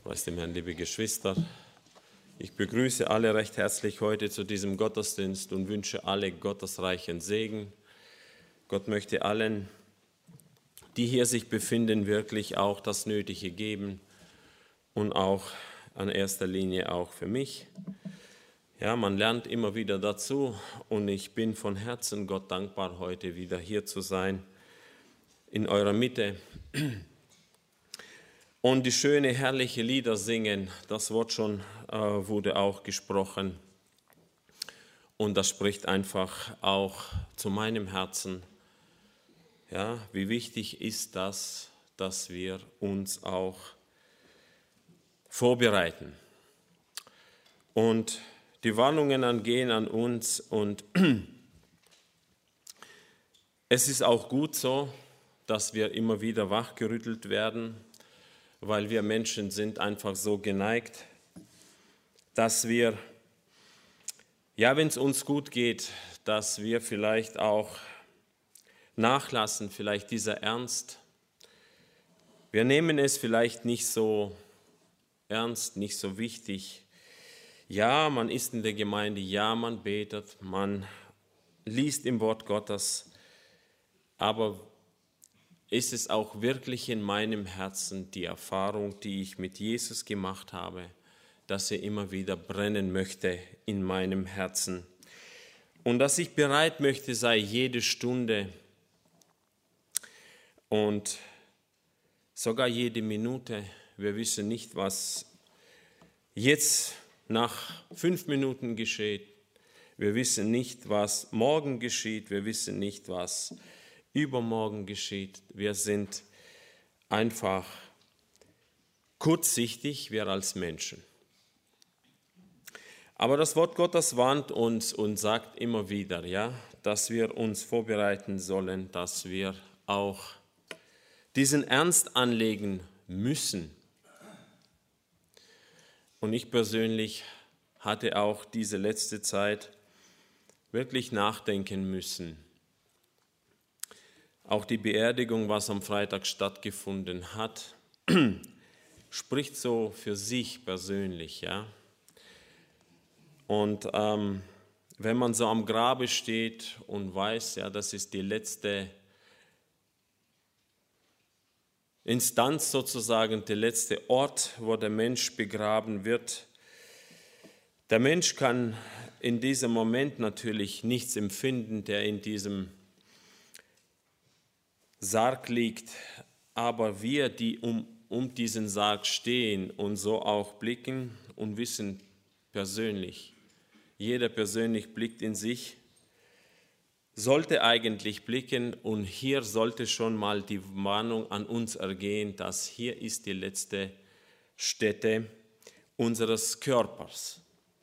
Preis dem Herrn, liebe Geschwister. Ich begrüße alle recht herzlich heute zu diesem Gottesdienst und wünsche alle gottesreichen Segen. Gott möchte allen, die hier sich befinden, wirklich auch das Nötige geben und auch an erster Linie auch für mich. Ja, man lernt immer wieder dazu und ich bin von Herzen Gott dankbar, heute wieder hier zu sein, in eurer Mitte. Und die schöne, herrliche Lieder singen, das Wort schon wurde auch gesprochen. Und das spricht einfach auch zu meinem Herzen. Ja, wie wichtig ist das, dass wir uns auch vorbereiten. Und die Warnungen gehen an uns und es ist auch gut so, dass wir immer wieder wachgerüttelt werden, weil wir Menschen sind einfach so geneigt, dass wir, ja, wenn es uns gut geht, dass wir vielleicht auch nachlassen, vielleicht dieser Ernst. Wir nehmen es vielleicht nicht so ernst, nicht so wichtig. Ja, man ist in der Gemeinde, ja, man betet, man liest im Wort Gottes, aber ist es auch wirklich in meinem Herzen die Erfahrung, die ich mit Jesus gemacht habe, dass er immer wieder brennen möchte in meinem Herzen und dass ich bereit möchte, sei jede Stunde und sogar jede Minute. Wir wissen nicht, was jetzt nach 5 Minuten geschieht. Wir wissen nicht, was morgen geschieht. Wir wissen nicht, was übermorgen geschieht. Wir sind einfach kurzsichtig, wir als Menschen. Aber das Wort Gottes warnt uns und sagt immer wieder, ja, dass wir uns vorbereiten sollen, dass wir auch diesen Ernst anlegen müssen. Und ich persönlich hatte auch diese letzte Zeit wirklich nachdenken müssen. Auch die Beerdigung, was am Freitag stattgefunden hat, spricht so für sich persönlich, ja. Und wenn man so am Grabe steht und weiß, ja, das ist die letzte Instanz sozusagen, der letzte Ort, wo der Mensch begraben wird. Der Mensch kann in diesem Moment natürlich nichts empfinden, der in diesem Sarg liegt, aber wir, die um diesen Sarg stehen und so auch blicken und wissen persönlich, jeder persönlich blickt in sich, sollte eigentlich blicken und hier sollte schon mal die Warnung an uns ergehen, dass hier ist die letzte Stätte unseres Körpers.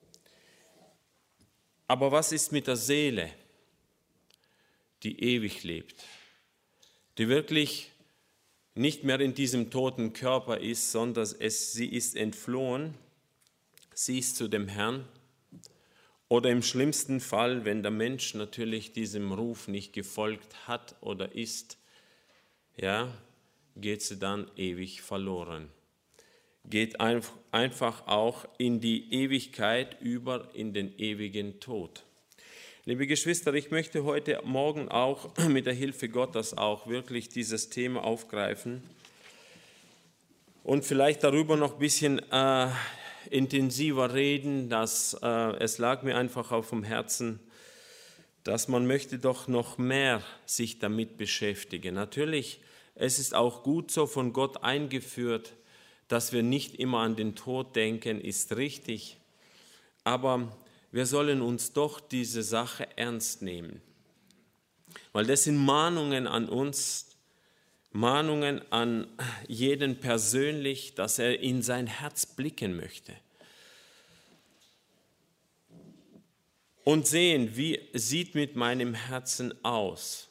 Aber was ist mit der Seele, die ewig lebt, die wirklich nicht mehr in diesem toten Körper ist, sondern sie ist entflohen, sie ist zu dem Herrn. Oder im schlimmsten Fall, wenn der Mensch natürlich diesem Ruf nicht gefolgt hat oder ist, ja, geht sie dann ewig verloren. Geht einfach auch in die Ewigkeit über, in den ewigen Tod. Liebe Geschwister, ich möchte heute Morgen auch mit der Hilfe Gottes auch wirklich dieses Thema aufgreifen und vielleicht darüber noch ein bisschen intensiver reden, dass es lag mir einfach auf dem Herzen, dass man möchte doch noch mehr sich damit beschäftigen. Natürlich, es ist auch gut so von Gott eingeführt, dass wir nicht immer an den Tod denken, ist richtig, aber wir sollen uns doch diese Sache ernst nehmen, weil das sind Mahnungen an uns, Mahnungen an jeden persönlich, dass er in sein Herz blicken möchte und sehen, wie sieht mit meinem Herzen aus.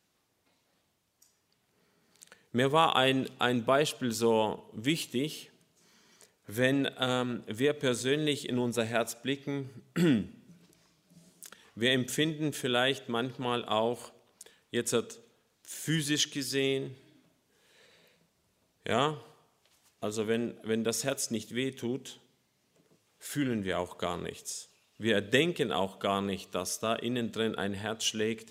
Mir war ein Beispiel so wichtig, wenn wir persönlich in unser Herz blicken, wir empfinden vielleicht manchmal auch, jetzt physisch gesehen, ja, Also wenn das Herz nicht wehtut, fühlen wir auch gar nichts. Wir denken auch gar nicht, dass da innen drin ein Herz schlägt.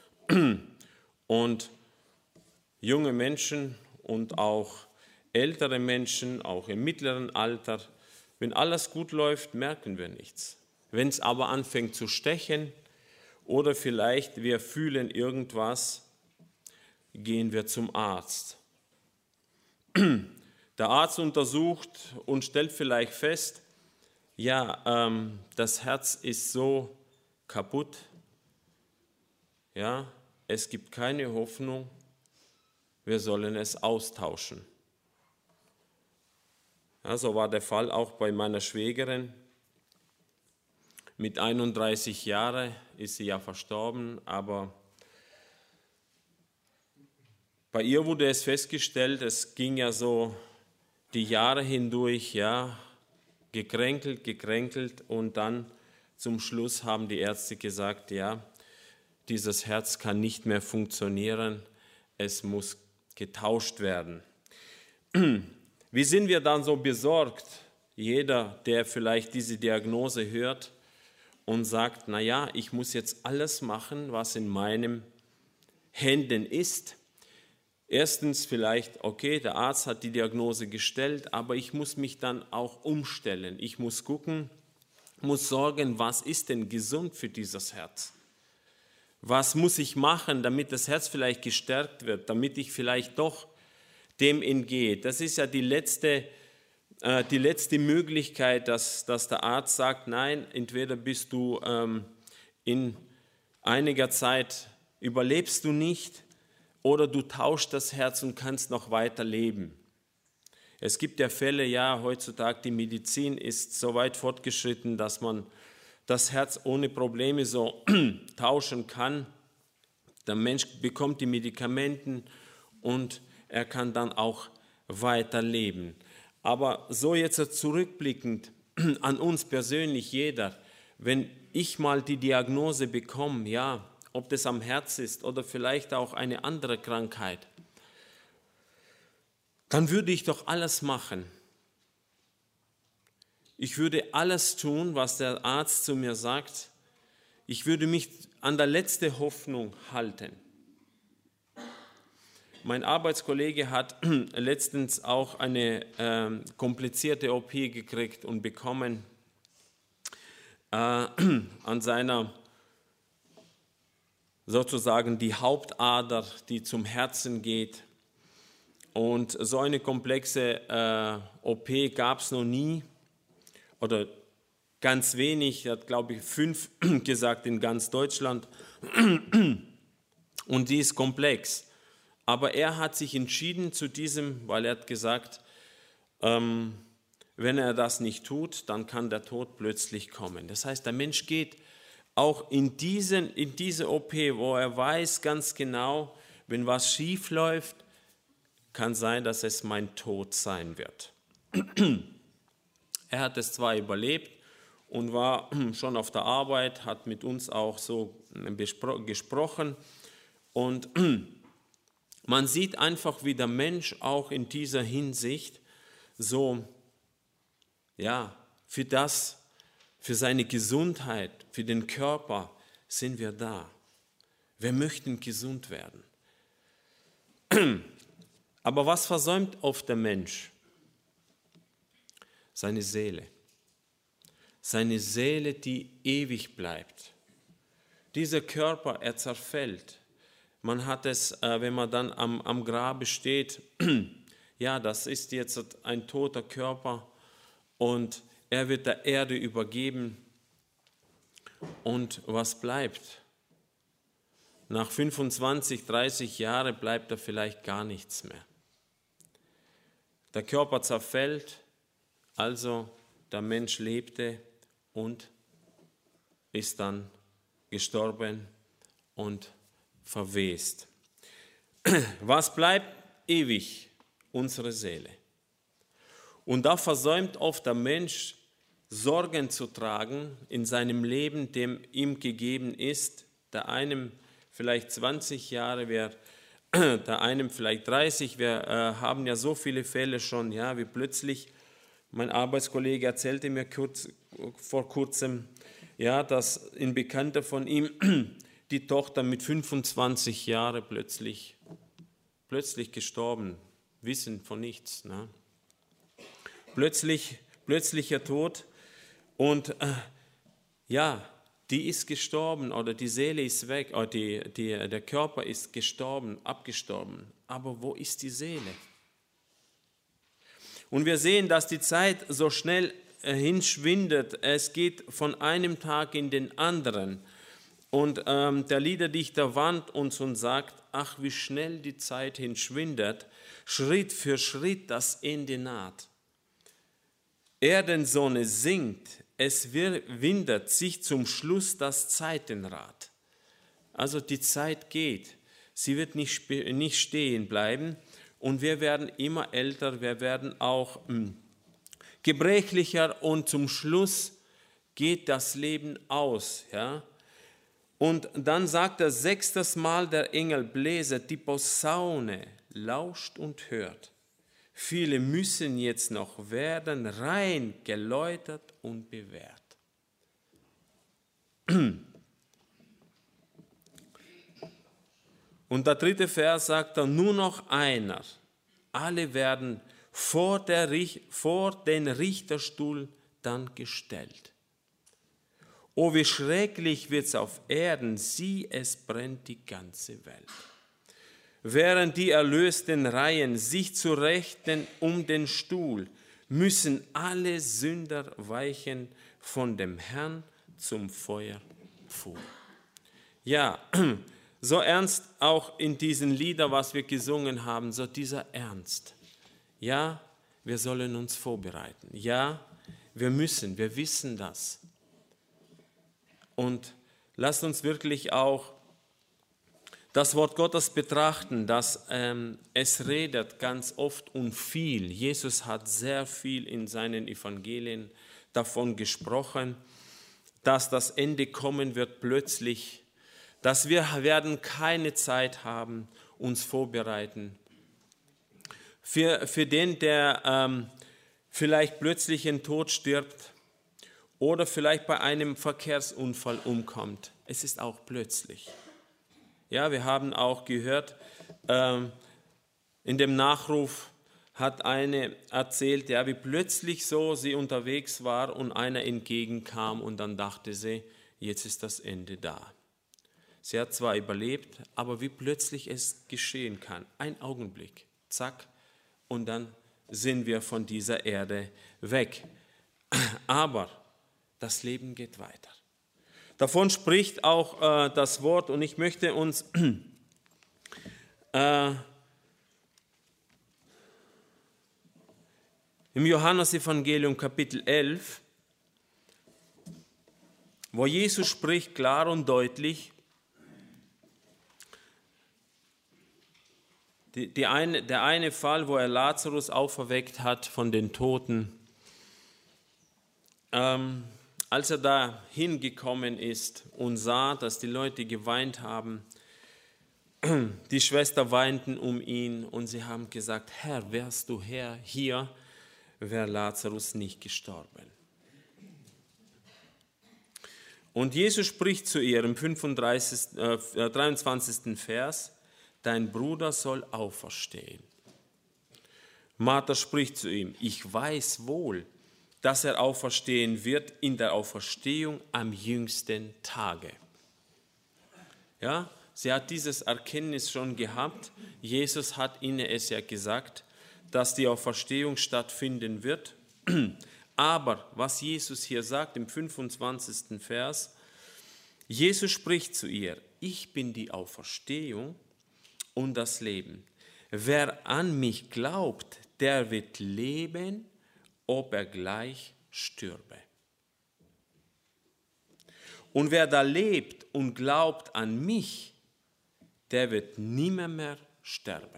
Und junge Menschen und auch ältere Menschen, auch im mittleren Alter, wenn alles gut läuft, merken wir nichts. Wenn es aber anfängt zu stechen oder vielleicht wir fühlen irgendwas, gehen wir zum Arzt. Der Arzt untersucht und stellt vielleicht fest, ja, das Herz ist so kaputt, ja, es gibt keine Hoffnung, wir sollen es austauschen. Ja, so war der Fall auch bei meiner Schwägerin. Mit 31 Jahren ist sie ja verstorben, aber bei ihr wurde es festgestellt, es ging ja so die Jahre hindurch, ja, gekränkelt und dann zum Schluss haben die Ärzte gesagt, ja, dieses Herz kann nicht mehr funktionieren, es muss getauscht werden. Wie sind wir dann so besorgt? Jeder, der vielleicht diese Diagnose hört und sagt, naja, ich muss jetzt alles machen, was in meinen Händen ist. Erstens vielleicht, okay, der Arzt hat die Diagnose gestellt, aber ich muss mich dann auch umstellen. Ich muss gucken, muss sorgen, was ist denn gesund für dieses Herz? Was muss ich machen, damit das Herz vielleicht gestärkt wird, damit ich vielleicht doch dem entgehe? Das ist ja die letzte Möglichkeit, dass der Arzt sagt, nein, entweder bist du in einiger Zeit, überlebst du nicht, oder du tauschst das Herz und kannst noch weiter leben. Es gibt ja Fälle, ja, heutzutage die Medizin ist so weit fortgeschritten, dass man das Herz ohne Probleme so tauschen kann. Der Mensch bekommt die Medikamente und er kann dann auch weiter leben. Aber so jetzt zurückblickend an uns persönlich, jeder, wenn ich mal die Diagnose bekomme, ja, ob das am Herz ist oder vielleicht auch eine andere Krankheit, dann würde ich doch alles machen. Ich würde alles tun, was der Arzt zu mir sagt. Ich würde mich an der letzten Hoffnung halten. Mein Arbeitskollege hat letztens auch eine komplizierte OP gekriegt und bekommen an seiner sozusagen die Hauptader, die zum Herzen geht. Und so eine komplexe OP gab es noch nie oder ganz wenig, er hat glaube ich 5 gesagt in ganz Deutschland und die ist komplex. Aber er hat sich entschieden zu diesem, weil er hat gesagt, wenn er das nicht tut, dann kann der Tod plötzlich kommen. Das heißt, der Mensch geht auch in diese OP, wo er weiß ganz genau, wenn was schief läuft, kann sein, dass es mein Tod sein wird. Er hat es zwar überlebt und war schon auf der Arbeit, hat mit uns auch so gesprochen und man sieht einfach, wie der Mensch auch in dieser Hinsicht so, ja, für seine Gesundheit, für den Körper sind wir da. Wir möchten gesund werden. Aber was versäumt oft der Mensch? Seine Seele. Seine Seele, die ewig bleibt. Dieser Körper, er zerfällt. Man hat es, wenn man dann am Grabe steht, ja, das ist jetzt ein toter Körper und er wird der Erde übergeben. Und was bleibt? Nach 25, 30 Jahren bleibt da vielleicht gar nichts mehr. Der Körper zerfällt, also der Mensch lebte und ist dann gestorben und verwest. Was bleibt ewig? Unsere Seele. Und da versäumt oft der Mensch, Sorgen zu tragen in seinem Leben, dem ihm gegeben ist, der einem vielleicht 20 Jahre, wer der einen vielleicht 30. Wir haben ja so viele Fälle schon, ja, wie plötzlich, mein Arbeitskollege erzählte mir vor kurzem, ja, dass ein Bekannter von ihm die Tochter mit 25 Jahren plötzlich gestorben, wissen von nichts. Ne? Plötzlicher Tod und ja, die ist gestorben oder die Seele ist weg oder der Körper ist gestorben, abgestorben. Aber wo ist die Seele? Und wir sehen, dass die Zeit so schnell hinschwindet. Es geht von einem Tag in den anderen. Und der Liederdichter warnt uns und sagt, ach, wie schnell die Zeit hinschwindet, Schritt für Schritt das Ende naht. Erdensonne sinkt, es windet sich zum Schluss das Zeitenrad. Also die Zeit geht, sie wird nicht stehen bleiben und wir werden immer älter, wir werden auch gebrechlicher und zum Schluss geht das Leben aus. Ja? Und dann sagt er 6. Mal der Engel bläset, die Posaune lauscht und hört. Viele müssen jetzt noch werden, rein geläutert und bewährt. Und der 3. Vers sagt er, nur noch einer. Alle werden vor den Richterstuhl dann gestellt. Oh, wie schrecklich wird's auf Erden, sieh, es brennt die ganze Welt. Während die Erlösten reihen sich zu Rechten um den Stuhl, müssen alle Sünder weichen von dem Herrn zum Feuer vor. Ja, so ernst auch in diesen Liedern, was wir gesungen haben, so dieser Ernst. Ja, wir sollen uns vorbereiten. Ja, wir wissen das. Und lasst uns wirklich auch das Wort Gottes betrachten, dass es redet ganz oft und viel. Jesus hat sehr viel in seinen Evangelien davon gesprochen, dass das Ende kommen wird plötzlich, dass wir werden keine Zeit haben, uns vorbereiten. Für den, der vielleicht plötzlich in Tod stirbt oder vielleicht bei einem Verkehrsunfall umkommt, es ist auch plötzlich. Ja, wir haben auch gehört, in dem Nachruf hat eine erzählt, ja, wie plötzlich so sie unterwegs war und einer entgegenkam und dann dachte sie, jetzt ist das Ende da. Sie hat zwar überlebt, aber wie plötzlich es geschehen kann, ein Augenblick, zack, und dann sind wir von dieser Erde weg. Aber das Leben geht weiter. Davon spricht auch das Wort und ich möchte uns im Johannesevangelium Kapitel 11, wo Jesus spricht klar und deutlich, der eine Fall, wo er Lazarus auferweckt hat von den Toten, als er da hingekommen ist und sah, dass die Leute geweint haben, die Schwestern weinten um ihn und sie haben gesagt, Herr, wärst du hier, wäre Lazarus nicht gestorben. Und Jesus spricht zu ihr im 23. Vers, dein Bruder soll auferstehen. Martha spricht zu ihm, ich weiß wohl, dass er auferstehen wird in der Auferstehung am jüngsten Tage. Ja, sie hat dieses Erkenntnis schon gehabt. Jesus hat ihnen es ja gesagt, dass die Auferstehung stattfinden wird. Aber was Jesus hier sagt im 25. Vers, Jesus spricht zu ihr, ich bin die Auferstehung und das Leben. Wer an mich glaubt, der wird leben, ob er gleich stürbe. Und wer da lebt und glaubt an mich, der wird nimmer mehr sterben.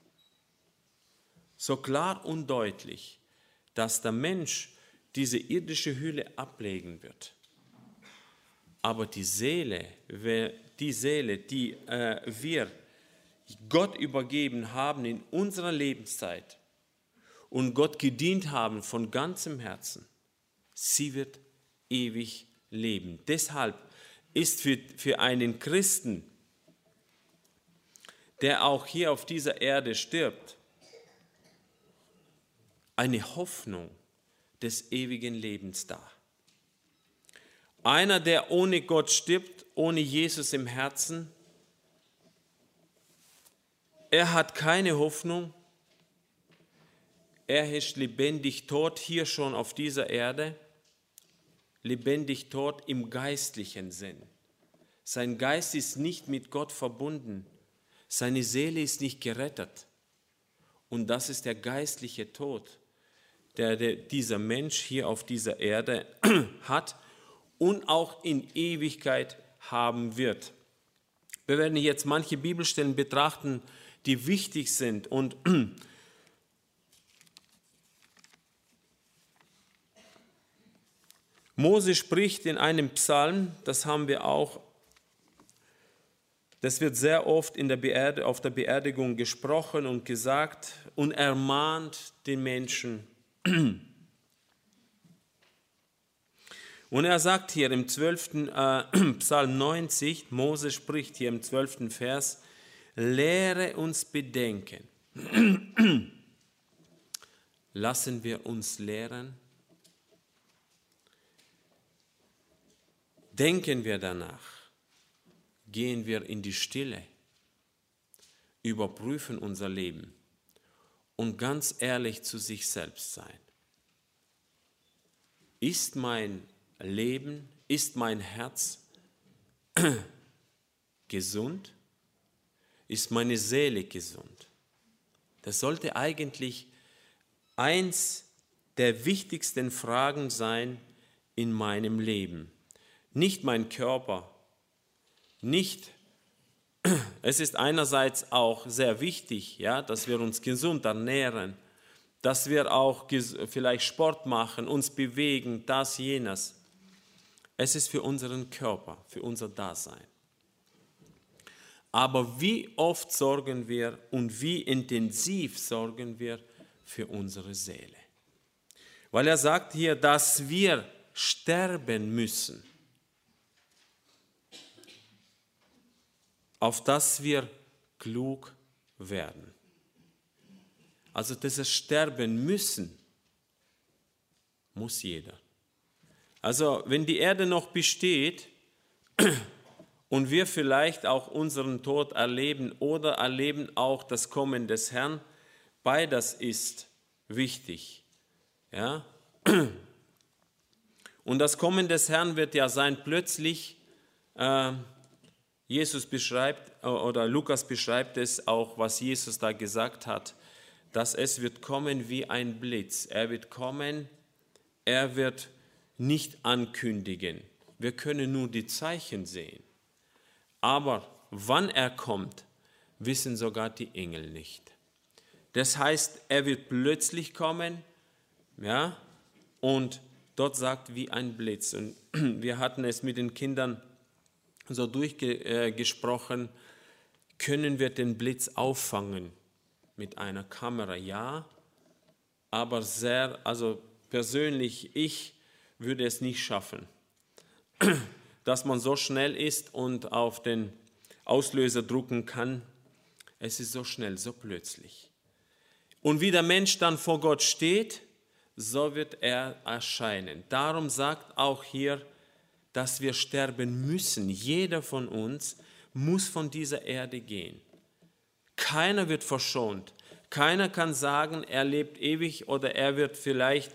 So klar und deutlich, dass der Mensch diese irdische Hülle ablegen wird. Aber die Seele, die wir Gott übergeben haben in unserer Lebenszeit und Gott gedient haben von ganzem Herzen, sie wird ewig leben. Deshalb ist für einen Christen, der auch hier auf dieser Erde stirbt, eine Hoffnung des ewigen Lebens da. Einer, der ohne Gott stirbt, ohne Jesus im Herzen, er hat keine Hoffnung, er ist lebendig tot hier schon auf dieser Erde, lebendig tot im geistlichen Sinn. Sein Geist ist nicht mit Gott verbunden, seine Seele ist nicht gerettet. Und das ist der geistliche Tod, der dieser Mensch hier auf dieser Erde hat und auch in Ewigkeit haben wird. Wir werden jetzt manche Bibelstellen betrachten, die wichtig sind. Und Mose spricht in einem Psalm, das haben wir auch, das wird sehr oft auf der Beerdigung gesprochen und gesagt und ermahnt den Menschen. Und er sagt hier im 12. Psalm 90, Mose spricht hier im 12. Vers, lehre uns bedenken. Lassen wir uns lehren. Denken wir danach. Gehen wir in die Stille. Überprüfen unser Leben und ganz ehrlich zu sich selbst sein. Ist mein Leben, ist mein Herz gesund? Ist meine Seele gesund? Das sollte eigentlich eins der wichtigsten Fragen sein in meinem Leben. Nicht mein Körper, es ist einerseits auch sehr wichtig, ja, dass wir uns gesund ernähren, dass wir auch vielleicht Sport machen, uns bewegen, das, jenes. Es ist für unseren Körper, für unser Dasein. Aber wie oft sorgen wir und wie intensiv sorgen wir für unsere Seele? Weil er sagt hier, dass wir sterben müssen, auf dass wir klug werden. Also dieses Sterben müssen, muss jeder. Also wenn die Erde noch besteht und wir vielleicht auch unseren Tod erleben oder erleben auch das Kommen des Herrn, beides ist wichtig. Ja? Und das Kommen des Herrn wird ja sein plötzlich, Jesus beschreibt, oder Lukas beschreibt es auch, was Jesus da gesagt hat, dass es wird kommen wie ein Blitz. Er wird kommen, er wird nicht ankündigen. Wir können nur die Zeichen sehen. Aber wann er kommt, wissen sogar die Engel nicht. Das heißt, er wird plötzlich kommen, ja, und dort sagt wie ein Blitz. Und wir hatten es mit den Kindern so durchgesprochen, können wir den Blitz auffangen mit einer Kamera? Ja, aber persönlich, ich würde es nicht schaffen, dass man so schnell ist und auf den Auslöser drücken kann. Es ist so schnell, so plötzlich. Und wie der Mensch dann vor Gott steht, so wird er erscheinen. Darum sagt auch hier, dass wir sterben müssen. Jeder von uns muss von dieser Erde gehen. Keiner wird verschont. Keiner kann sagen, er lebt ewig oder er wird vielleicht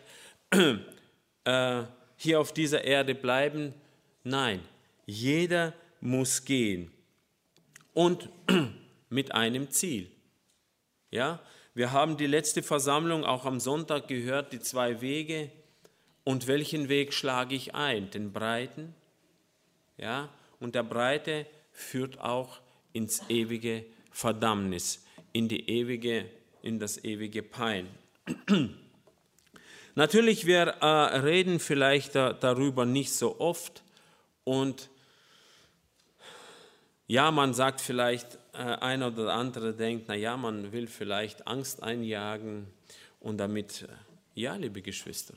hier auf dieser Erde bleiben. Nein, jeder muss gehen und mit einem Ziel. Ja, wir haben die letzte Versammlung auch am Sonntag gehört, die 2 Wege. Und welchen Weg schlage ich ein? Den breiten? Ja, und der breite führt auch ins ewige Verdammnis, in das ewige Pein. Natürlich, wir reden vielleicht darüber nicht so oft und Ja, man sagt vielleicht, einer oder andere denkt, naja, man will vielleicht Angst einjagen und damit, ja, liebe Geschwister,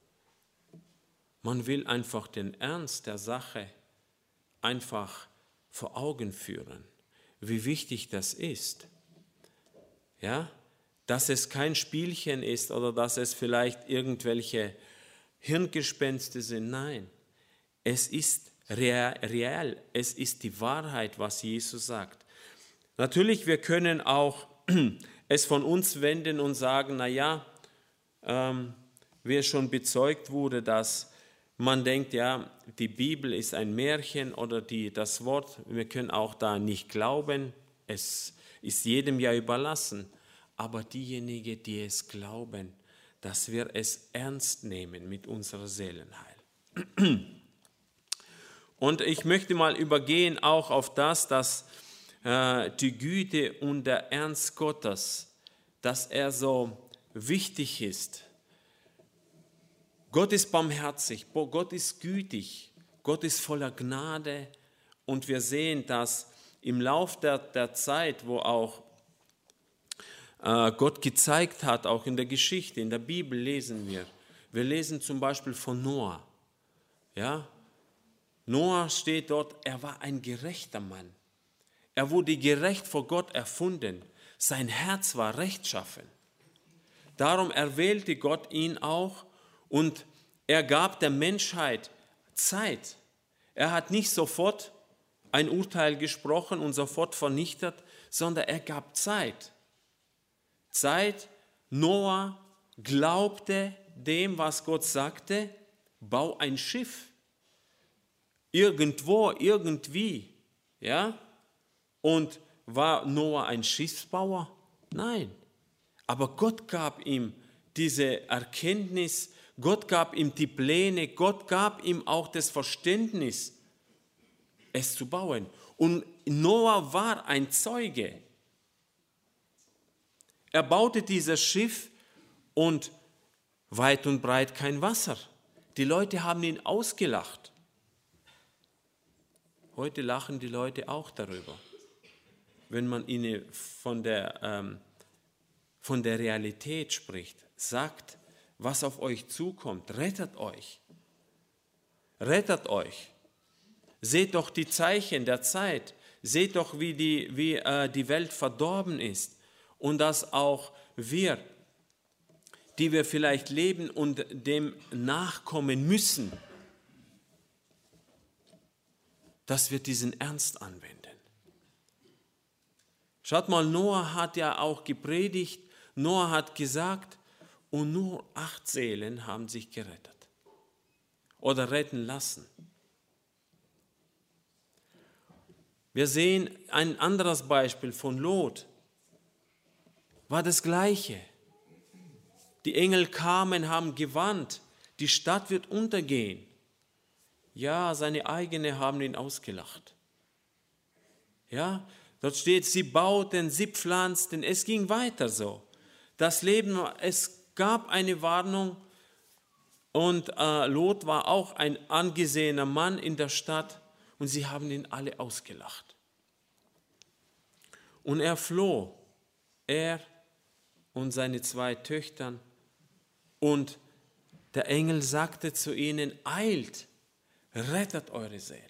man will einfach den Ernst der Sache einfach vor Augen führen, wie wichtig das ist. Ja, dass es kein Spielchen ist oder dass es vielleicht irgendwelche Hirngespenste sind. Nein, es ist real, es ist die Wahrheit, was Jesus sagt. Natürlich, wir können auch es von uns wenden und sagen, naja, wie es schon bezeugt wurde, dass man denkt, ja, die Bibel ist ein Märchen oder das Wort, wir können auch da nicht glauben, es ist jedem ja überlassen. Aber diejenigen, die es glauben, dass wir es ernst nehmen mit unserer Seelenheil. Und ich möchte mal übergehen auch auf das, dass die Güte und der Ernst Gottes, dass er so wichtig ist. Gott ist barmherzig, Gott ist gütig, Gott ist voller Gnade und wir sehen, dass im Lauf der Zeit, wo auch Gott gezeigt hat, auch in der Geschichte, in der Bibel lesen wir lesen zum Beispiel von Noah. Ja? Noah steht dort, er war ein gerechter Mann. Er wurde gerecht vor Gott erfunden. Sein Herz war rechtschaffen. Darum erwählte Gott ihn auch und er gab der Menschheit Zeit. Er hat nicht sofort ein Urteil gesprochen und sofort vernichtet, sondern er gab Zeit. Noah glaubte dem, was Gott sagte, bau ein Schiff. Irgendwo, irgendwie. Ja? Und war Noah ein Schiffsbauer? Nein. Aber Gott gab ihm diese Erkenntnis, Gott gab ihm die Pläne, Gott gab ihm auch das Verständnis, es zu bauen. Und Noah war ein Zeuge. Er baute dieses Schiff und weit und breit kein Wasser. Die Leute haben ihn ausgelacht. Heute lachen die Leute auch darüber, wenn man ihnen von der Realität spricht. Sagt, was auf euch zukommt. Rettet euch. Rettet euch. Seht doch die Zeichen der Zeit. Seht doch, wie die Welt verdorben ist. Und dass auch wir, die wir vielleicht leben und dem nachkommen müssen, dass wir diesen Ernst anwenden. Schaut mal, Noah hat ja auch gepredigt, Noah hat gesagt, und nur 8 Seelen haben sich gerettet oder retten lassen. Wir sehen ein anderes Beispiel von Lot. War das Gleiche. Die Engel kamen, haben gewarnt, die Stadt wird untergehen. Ja, seine eigenen haben ihn ausgelacht. Ja, dort steht, sie bauten, sie pflanzten, es ging weiter so. Das Leben, es gab eine Warnung und Lot war auch ein angesehener Mann in der Stadt und sie haben ihn alle ausgelacht. Und er floh, er und seine 2 Töchter. Und der Engel sagte zu ihnen, eilt, rettet eure Seele.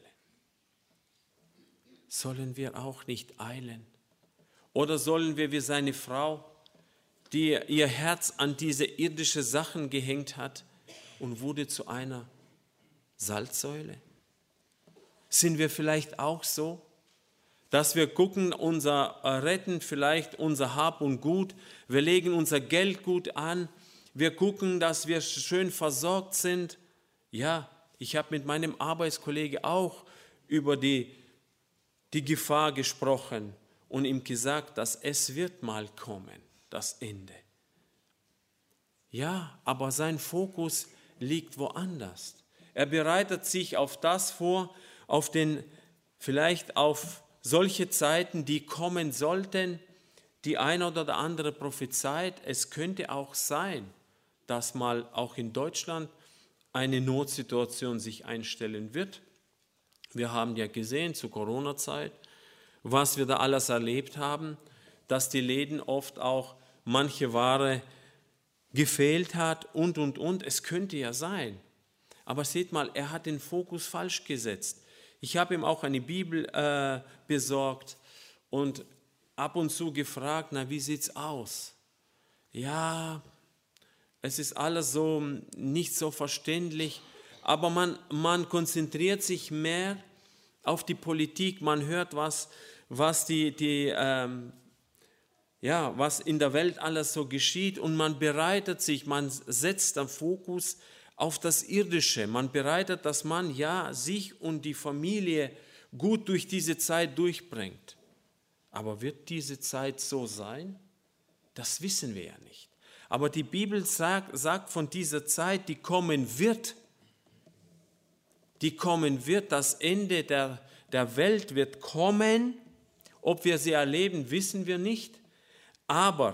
Sollen wir auch nicht eilen? Oder sollen wir wie seine Frau, die ihr Herz an diese irdischen Sachen gehängt hat und wurde zu einer Salzsäule? Sind wir vielleicht auch so, dass wir gucken, retten vielleicht unser Hab und Gut, wir legen unser Geld gut an, wir gucken, dass wir schön versorgt sind. Ja, ich habe mit meinem Arbeitskollege auch über die Gefahr gesprochen und ihm gesagt, dass es wird mal kommen, das Ende. Ja, aber sein Fokus liegt woanders. Er bereitet sich auf das vor, vielleicht auf solche Zeiten, die kommen sollten, die eine oder andere prophezeit. Es könnte auch sein, dass mal auch in Deutschland eine Notsituation sich einstellen wird. Wir haben ja gesehen, zur Corona-Zeit, was wir da alles erlebt haben, dass die Läden oft auch manche Ware gefehlt hat und. Es könnte ja sein. Aber seht mal, er hat den Fokus falsch gesetzt. Ich habe ihm auch eine Bibel besorgt und ab und zu gefragt, na, wie sieht's aus? Ja, es ist alles so nicht so verständlich, aber man konzentriert sich mehr auf die Politik, man hört, was was in der Welt alles so geschieht und man bereitet sich, man setzt den Fokus auf das Irdische, man bereitet, dass man sich und die Familie gut durch diese Zeit durchbringt. Aber wird diese Zeit so sein? Das wissen wir ja nicht. Aber die Bibel sagt von dieser Zeit, die kommen wird. Die kommen wird, das Ende der Welt wird kommen. Ob wir sie erleben, wissen wir nicht. Aber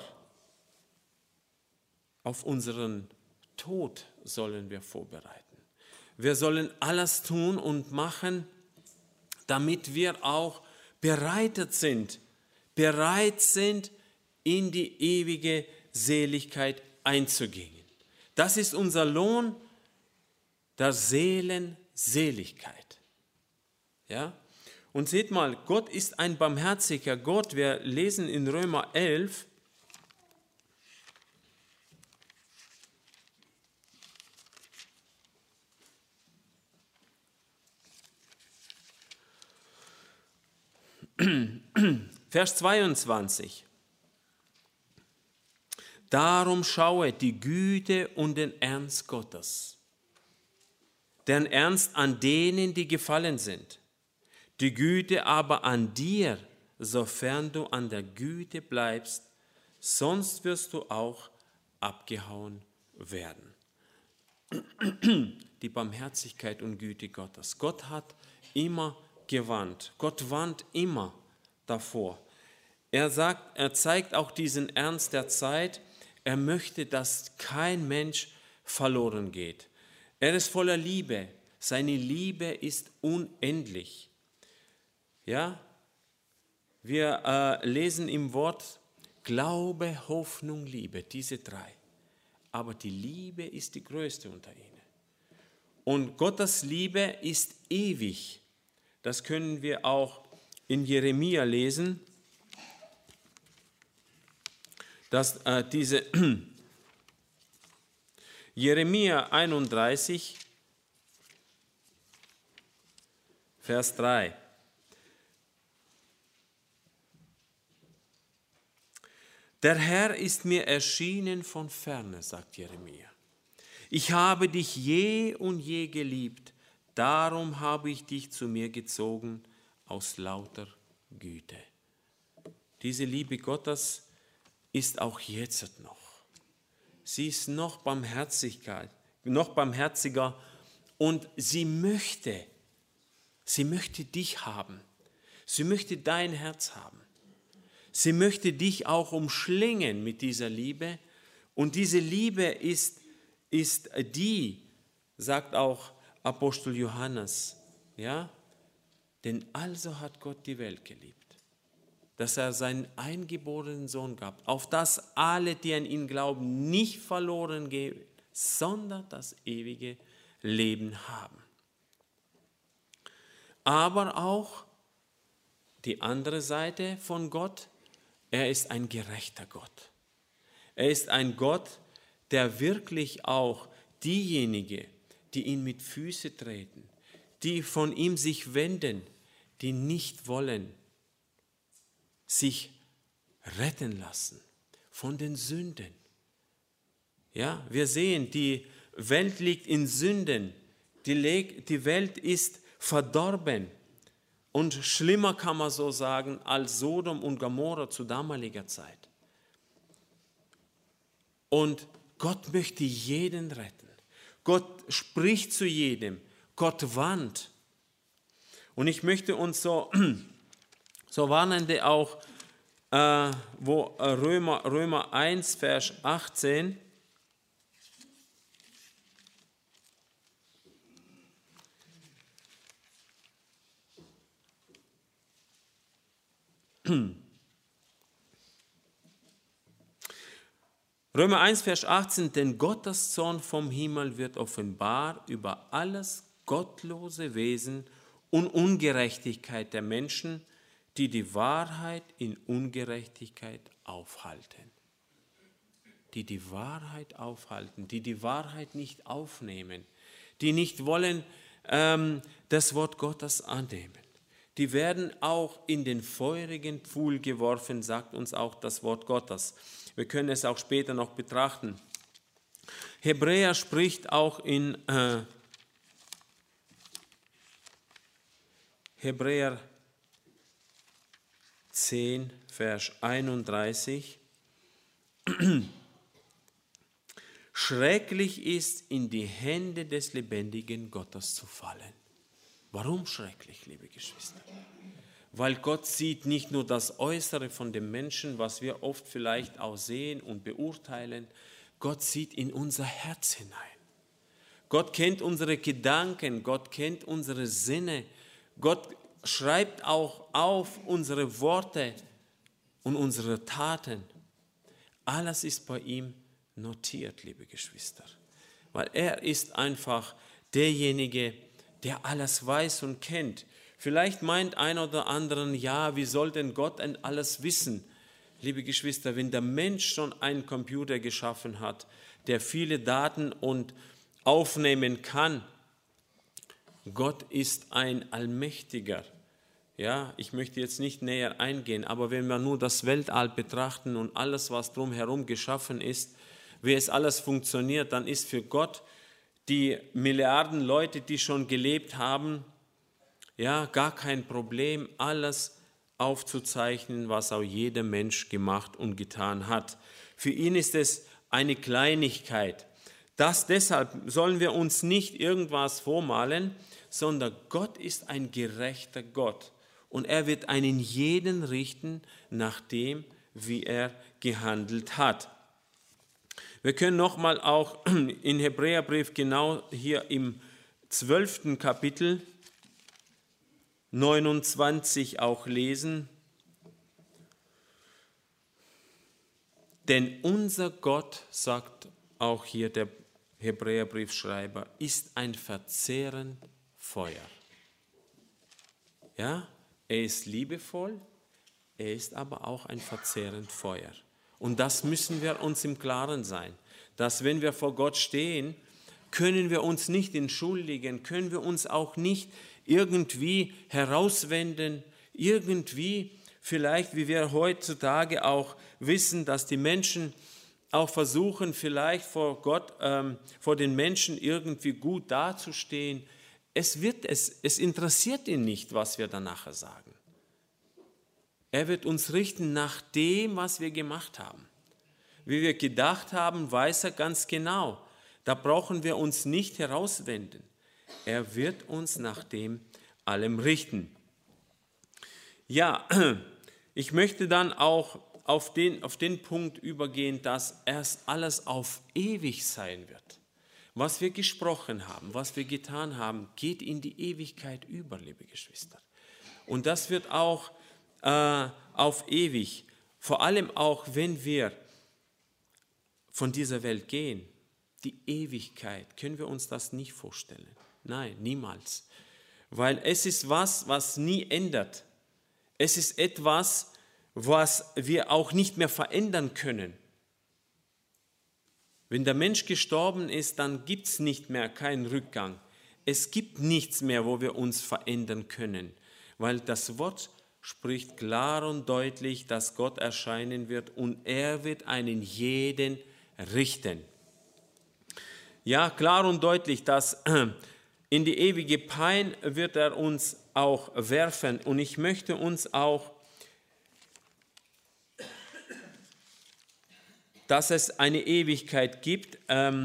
auf unseren Tod sollen wir vorbereiten. Wir sollen alles tun und machen, damit wir auch bereit sind, in die ewige Seligkeit einzugehen. Das ist unser Lohn der Seelenseligkeit. Ja? Und seht mal, Gott ist ein barmherziger Gott. Wir lesen in Römer 11, Vers 22. Darum schaue die Güte und den Ernst Gottes, den Ernst an denen, die gefallen sind, die Güte aber an dir, sofern du an der Güte bleibst, sonst wirst du auch abgehauen werden. Die Barmherzigkeit und Güte Gottes. Gott hat immer gewarnt. Gott warnt immer davor. Er zeigt auch diesen Ernst der Zeit. Er möchte, dass kein Mensch verloren geht. Er ist voller Liebe. Seine Liebe ist unendlich. Ja, wir lesen im Wort Glaube, Hoffnung, Liebe, diese drei. Aber die Liebe ist die größte unter ihnen. Und Gottes Liebe ist ewig. Das können wir auch in Jeremia lesen, dass Jeremia 31, Vers 3. Der Herr ist mir erschienen von ferne, sagt Jeremia. Ich habe dich je und je geliebt, darum habe ich dich zu mir gezogen aus lauter Güte. Diese Liebe Gottes ist auch jetzt noch. Sie ist noch barmherziger und sie möchte dich haben. Sie möchte dein Herz haben. Sie möchte dich auch umschlingen mit dieser Liebe. Und diese Liebe ist die, sagt auch Apostel Johannes, ja, denn also hat Gott die Welt geliebt, dass er seinen eingeborenen Sohn gab, auf dass alle, die an ihn glauben, nicht verloren gehen, sondern das ewige Leben haben. Aber auch die andere Seite von Gott, er ist ein gerechter Gott. Er ist ein Gott, der wirklich auch diejenigen, die ihn mit Füßen treten, die von ihm sich wenden, die nicht wollen, sich retten lassen von den Sünden. Ja, wir sehen, die Welt liegt in Sünden, die Welt ist verdorben und schlimmer kann man so sagen als Sodom und Gomorra zu damaliger Zeit. Und Gott möchte jeden retten. Gott spricht zu jedem. Gott warnt. Und ich möchte uns so warnende auch, wo Römer 1, Vers 18, Römer 1, Vers 18, denn Gottes Zorn vom Himmel wird offenbar über alles gottlose Wesen und Ungerechtigkeit der Menschen, die die Wahrheit in Ungerechtigkeit aufhalten. Die Wahrheit aufhalten, die Wahrheit nicht aufnehmen, die nicht wollen das Wort Gottes annehmen. Die werden auch in den feurigen Pfuhl geworfen, sagt uns auch das Wort Gottes. Wir können es auch später noch betrachten. Hebräer spricht auch in Hebräer 10, Vers 31. Schrecklich ist, in die Hände des lebendigen Gottes zu fallen. Warum schrecklich, liebe Geschwister? Weil Gott sieht nicht nur das Äußere von dem Menschen, was wir oft vielleicht auch sehen und beurteilen. Gott sieht in unser Herz hinein. Gott kennt unsere Gedanken, Gott kennt unsere Sinne. Gott schreibt auch auf unsere Worte und unsere Taten. Alles ist bei ihm notiert, liebe Geschwister. Weil er ist einfach derjenige, der alles weiß und kennt. Vielleicht meint einer oder anderen, ja, wie soll denn Gott denn alles wissen? Liebe Geschwister, wenn der Mensch schon einen Computer geschaffen hat, der viele Daten und aufnehmen kann, Gott ist ein Allmächtiger. Ja, ich möchte jetzt nicht näher eingehen, aber wenn wir nur das Weltall betrachten und alles, was drumherum geschaffen ist, wie es alles funktioniert, dann ist für Gott die Milliarden Leute, die schon gelebt haben, ja, gar kein Problem, alles aufzuzeichnen, was auch jeder Mensch gemacht und getan hat. Für ihn ist es eine Kleinigkeit. Deshalb sollen wir uns nicht irgendwas vormalen, sondern Gott ist ein gerechter Gott und er wird einen jeden richten nach dem, wie er gehandelt hat. Wir können nochmal auch in Hebräerbrief genau hier im 12. Kapitel 29 auch lesen. Denn unser Gott, sagt auch hier der Hebräerbriefschreiber, ist ein verzehrend Feuer. Ja, er ist liebevoll, er ist aber auch ein verzehrend Feuer. Und das müssen wir uns im Klaren sein, dass wenn wir vor Gott stehen, können wir uns nicht entschuldigen, können wir uns auch nicht irgendwie herauswenden, irgendwie vielleicht, wie wir heutzutage auch wissen, dass die Menschen auch versuchen, vielleicht vor Gott, vor den Menschen irgendwie gut dazustehen. Es interessiert ihn nicht, was wir danach sagen. Er wird uns richten nach dem, was wir gemacht haben. Wie wir gedacht haben, weiß er ganz genau. Da brauchen wir uns nicht herauswenden. Er wird uns nach dem allem richten. Ja, ich möchte dann auch auf den Punkt übergehen, dass erst alles auf ewig sein wird. Was wir gesprochen haben, was wir getan haben, geht in die Ewigkeit über, liebe Geschwister. Und das wird auch auf ewig, vor allem auch, wenn wir von dieser Welt gehen, die Ewigkeit, können wir uns das nicht vorstellen. Nein, niemals. Weil es ist was nie ändert. Es ist etwas, was wir auch nicht mehr verändern können. Wenn der Mensch gestorben ist, dann gibt es nicht mehr keinen Rückgang. Es gibt nichts mehr, wo wir uns verändern können, weil das Wort spricht klar und deutlich, dass Gott erscheinen wird und er wird einen jeden richten. Ja, klar und deutlich, dass in die ewige Pein wird er uns auch werfen. Und ich möchte uns auch, dass es eine Ewigkeit gibt,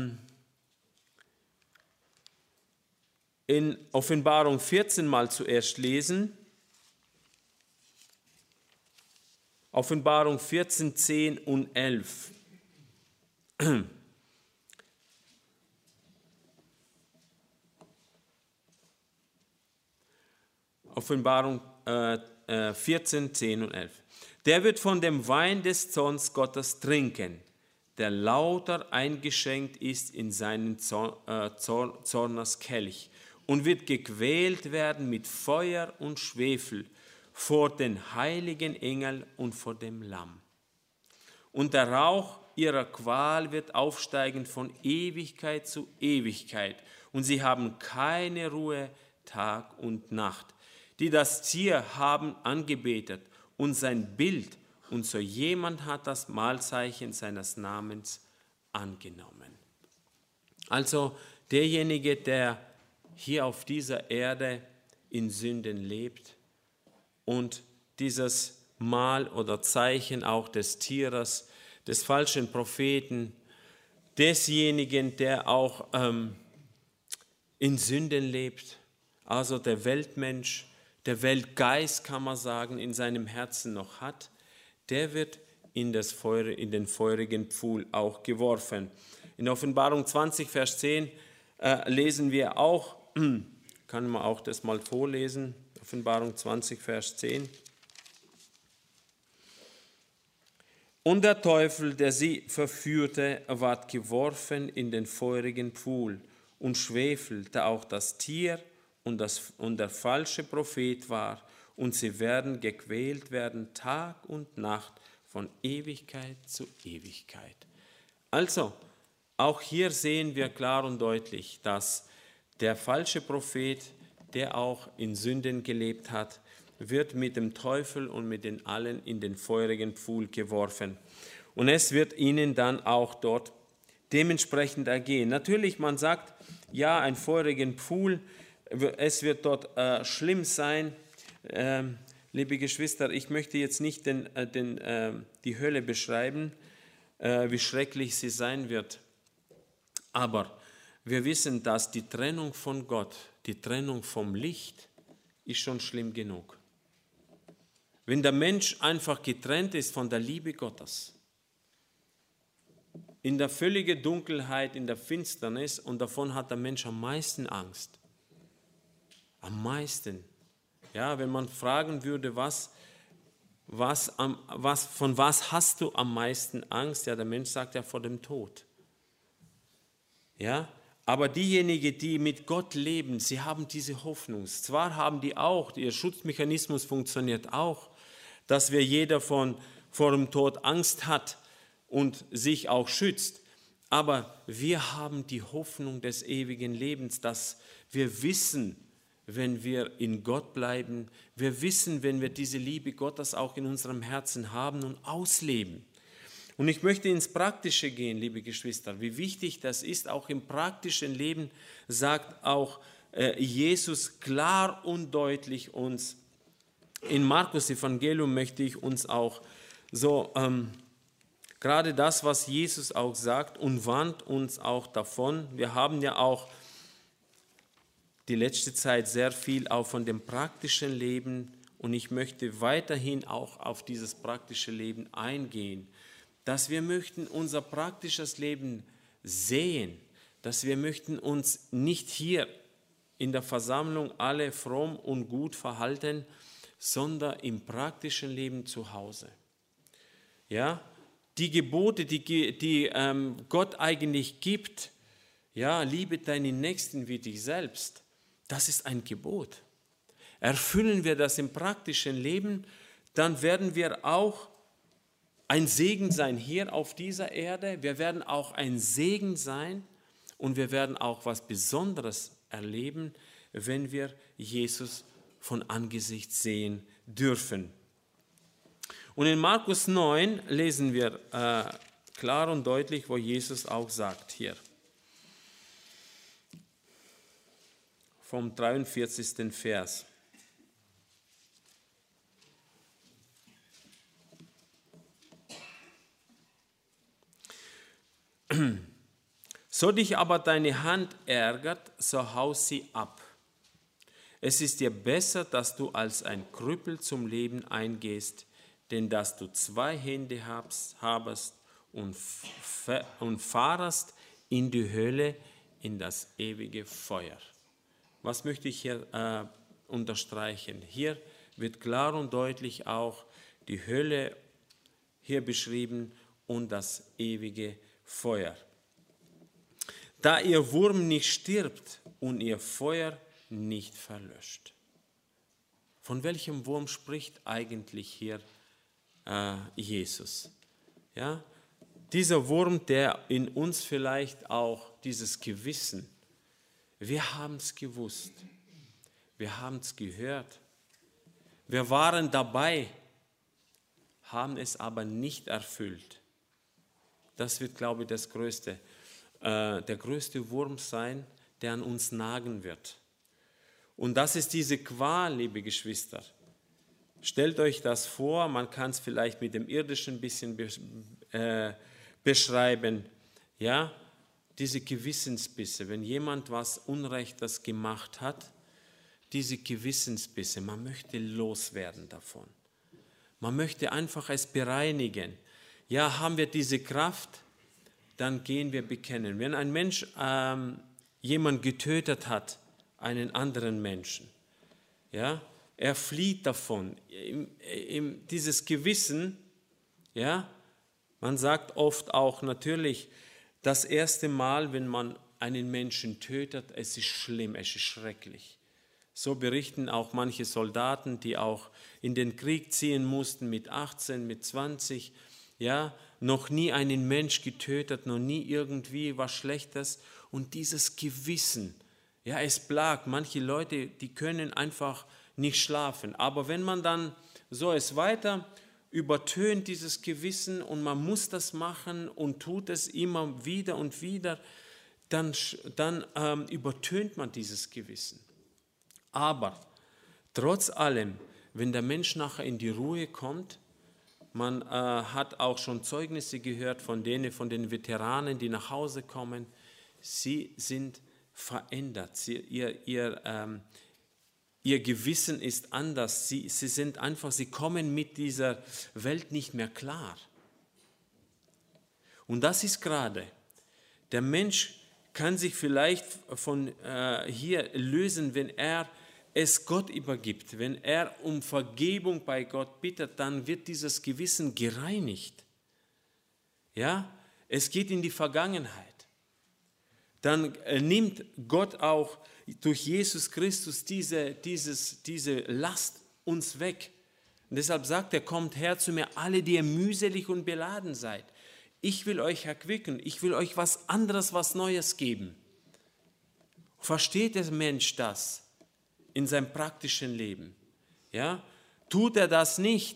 in Offenbarung 14 mal zuerst lesen. Offenbarung 14, 10 und 11. Offenbarung 14, 10 und 11. Der wird von dem Wein des Zorns Gottes trinken, der lauter eingeschenkt ist in seinen Zorneskelch und wird gequält werden mit Feuer und Schwefel vor den heiligen Engeln und vor dem Lamm. Und der Rauch ihrer Qual wird aufsteigen von Ewigkeit zu Ewigkeit. Und sie haben keine Ruhe Tag und Nacht, die das Tier haben angebetet und sein Bild, und so jemand hat das Mahlzeichen seines Namens angenommen. Also derjenige, der hier auf dieser Erde in Sünden lebt und dieses Mal oder Zeichen auch des Tieres, des falschen Propheten, desjenigen, der auch in Sünden lebt, also der Weltmensch, der Weltgeist, kann man sagen, in seinem Herzen noch hat, der wird in den feurigen Pfuhl auch geworfen. In Offenbarung 20, Vers 10 lesen wir auch, kann man auch das mal vorlesen, Offenbarung 20, Vers 10. Und der Teufel, der sie verführte, ward geworfen in den feurigen Pfuhl und schwefelte auch das Tier und der falsche Prophet war, und sie werden gequält werden Tag und Nacht von Ewigkeit zu Ewigkeit. Also, auch hier sehen wir klar und deutlich, dass der falsche Prophet, der auch in Sünden gelebt hat, wird mit dem Teufel und mit den allen in den feurigen Pfuhl geworfen. Und es wird ihnen dann auch dort dementsprechend ergehen. Natürlich, man sagt, ja, ein feurigen Pfuhl, es wird dort schlimm sein. Liebe Geschwister, ich möchte jetzt nicht die Hölle beschreiben, wie schrecklich sie sein wird. Aber wir wissen, dass die Trennung von Gott, die Trennung vom Licht, ist schon schlimm genug. Wenn der Mensch einfach getrennt ist von der Liebe Gottes, in der völligen Dunkelheit, in der Finsternis, und davon hat der Mensch am meisten Angst. Am meisten. Ja, wenn man fragen würde, von was hast du am meisten Angst? Ja, der Mensch sagt ja vor dem Tod. Ja, aber diejenigen, die mit Gott leben, sie haben diese Hoffnung. Zwar haben die auch, ihr Schutzmechanismus funktioniert auch, dass jeder vor dem Tod Angst hat und sich auch schützt. Aber wir haben die Hoffnung des ewigen Lebens, dass wir wissen, wenn wir in Gott bleiben, wir wissen, wenn wir diese Liebe Gottes auch in unserem Herzen haben und ausleben. Und ich möchte ins Praktische gehen, liebe Geschwister, wie wichtig das ist. Auch im praktischen Leben sagt auch Jesus klar und deutlich uns. In Markus Evangelium möchte ich uns auch so gerade das, was Jesus auch sagt, und warnt uns auch davon. Wir haben ja auch die letzte Zeit sehr viel auch von dem praktischen Leben, und ich möchte weiterhin auch auf dieses praktische Leben eingehen, dass wir möchten unser praktisches Leben sehen, dass wir möchten uns nicht hier in der Versammlung alle fromm und gut verhalten, sondern im praktischen Leben zu Hause. Ja, die Gebote, die Gott eigentlich gibt, ja, liebe deinen Nächsten wie dich selbst, das ist ein Gebot. Erfüllen wir das im praktischen Leben, dann werden wir auch ein Segen sein hier auf dieser Erde. Wir werden auch ein Segen sein und wir werden auch was Besonderes erleben, wenn wir Jesus von Angesicht sehen dürfen. Und in Markus 9 lesen wir klar und deutlich, wo Jesus auch sagt hier. Vom 43. Vers. So dich aber deine Hand ärgert, so hau sie ab. Es ist dir besser, dass du als ein Krüppel zum Leben eingehst, denn dass du 2 Hände habest und fahrest in die Hölle, in das ewige Feuer. Was möchte ich hier unterstreichen? Hier wird klar und deutlich auch die Hölle hier beschrieben und das ewige Feuer. Da ihr Wurm nicht stirbt und ihr Feuer nicht verlöscht. Von welchem Wurm spricht eigentlich hier Jesus? Ja? Dieser Wurm, der in uns vielleicht auch dieses Gewissen, wir haben es gewusst, wir haben es gehört, wir waren dabei, haben es aber nicht erfüllt. Das wird, glaube ich, der größte Wurm sein, der an uns nagen wird. Und das ist diese Qual, liebe Geschwister. Stellt euch das vor, man kann es vielleicht mit dem Irdischen ein bisschen beschreiben. Ja, diese Gewissensbisse, wenn jemand was Unrechtes gemacht hat, diese Gewissensbisse, man möchte loswerden davon. Man möchte einfach es bereinigen. Ja, haben wir diese Kraft, dann gehen wir bekennen. Wenn ein Mensch jemand getötet hat, einen anderen Menschen, ja, er flieht davon. Dieses Gewissen, ja, man sagt oft auch natürlich, das erste Mal, wenn man einen Menschen tötet, es ist schlimm, es ist schrecklich. So berichten auch manche Soldaten, die auch in den Krieg ziehen mussten mit 18, mit 20, ja, noch nie einen Mensch getötet, noch nie irgendwie was Schlechtes. Und dieses Gewissen, ja, es plagt. Manche Leute, die können einfach nicht schlafen. Aber wenn man dann so es weiter übertönt, dieses Gewissen, und man muss das machen und tut es immer wieder und wieder, dann übertönt man dieses Gewissen. Aber trotz allem, wenn der Mensch nachher in die Ruhe kommt, man hat auch schon Zeugnisse gehört von den Veteranen, die nach Hause kommen, sie sind verändert, ihr Gewissen ist anders, sie kommen mit dieser Welt nicht mehr klar. Und das ist gerade, der Mensch kann sich vielleicht von hier lösen, wenn er es Gott übergibt, wenn er um Vergebung bei Gott bittet, dann wird dieses Gewissen gereinigt. Ja, es geht in die Vergangenheit. Dann nimmt Gott auch durch Jesus Christus diese Last uns weg. Und deshalb sagt er, kommt her zu mir, alle, die ihr mühselig und beladen seid. Ich will euch erquicken, ich will euch was anderes, was Neues geben. Versteht der Mensch das in seinem praktischen Leben? Ja? Tut er das nicht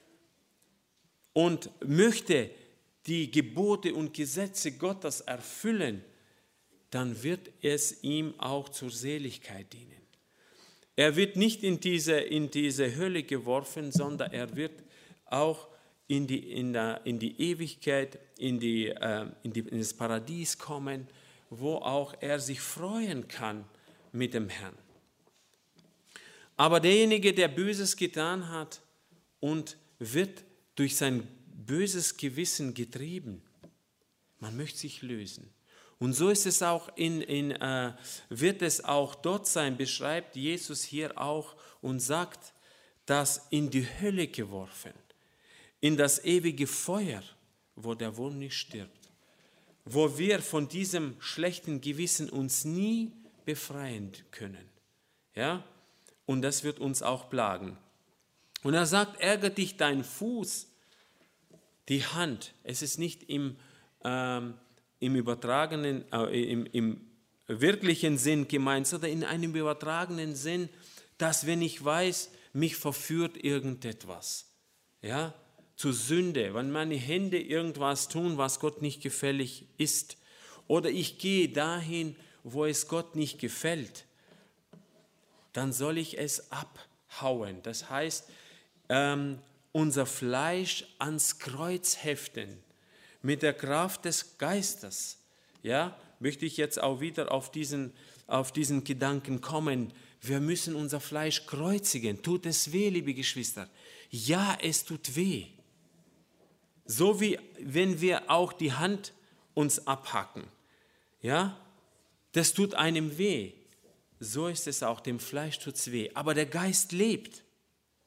und möchte die Gebote und Gesetze Gottes erfüllen, dann wird es ihm auch zur Seligkeit dienen. Er wird nicht in diese Hölle geworfen, sondern er wird auch in die Ewigkeit, in das Paradies kommen, wo auch er sich freuen kann mit dem Herrn. Aber derjenige, der Böses getan hat und wird durch sein böses Gewissen getrieben, man möchte sich lösen. Und so ist es auch wird es auch dort sein, beschreibt Jesus hier auch und sagt, dass in die Hölle geworfen, in das ewige Feuer, wo der Wurm nicht stirbt, wo wir von diesem schlechten Gewissen uns nie befreien können. Ja? Und das wird uns auch plagen. Und er sagt, ärgert dich dein Fuß, die Hand. Es ist nicht im übertragenen, im wirklichen Sinn gemeint, sondern in einem übertragenen Sinn, dass wenn ich weiß, mich verführt irgendetwas, ja, zur Sünde, wenn meine Hände irgendwas tun, was Gott nicht gefällig ist, oder ich gehe dahin, wo es Gott nicht gefällt, dann soll ich es abhauen. Das heißt, unser Fleisch ans Kreuz heften. Mit der Kraft des Geistes, ja, möchte ich jetzt auch wieder auf diesen Gedanken kommen. Wir müssen unser Fleisch kreuzigen. Tut es weh, liebe Geschwister? Ja, es tut weh. So wie wenn wir auch die Hand uns abhacken. Ja, das tut einem weh. So ist es auch, dem Fleisch tut es weh. Aber der Geist lebt.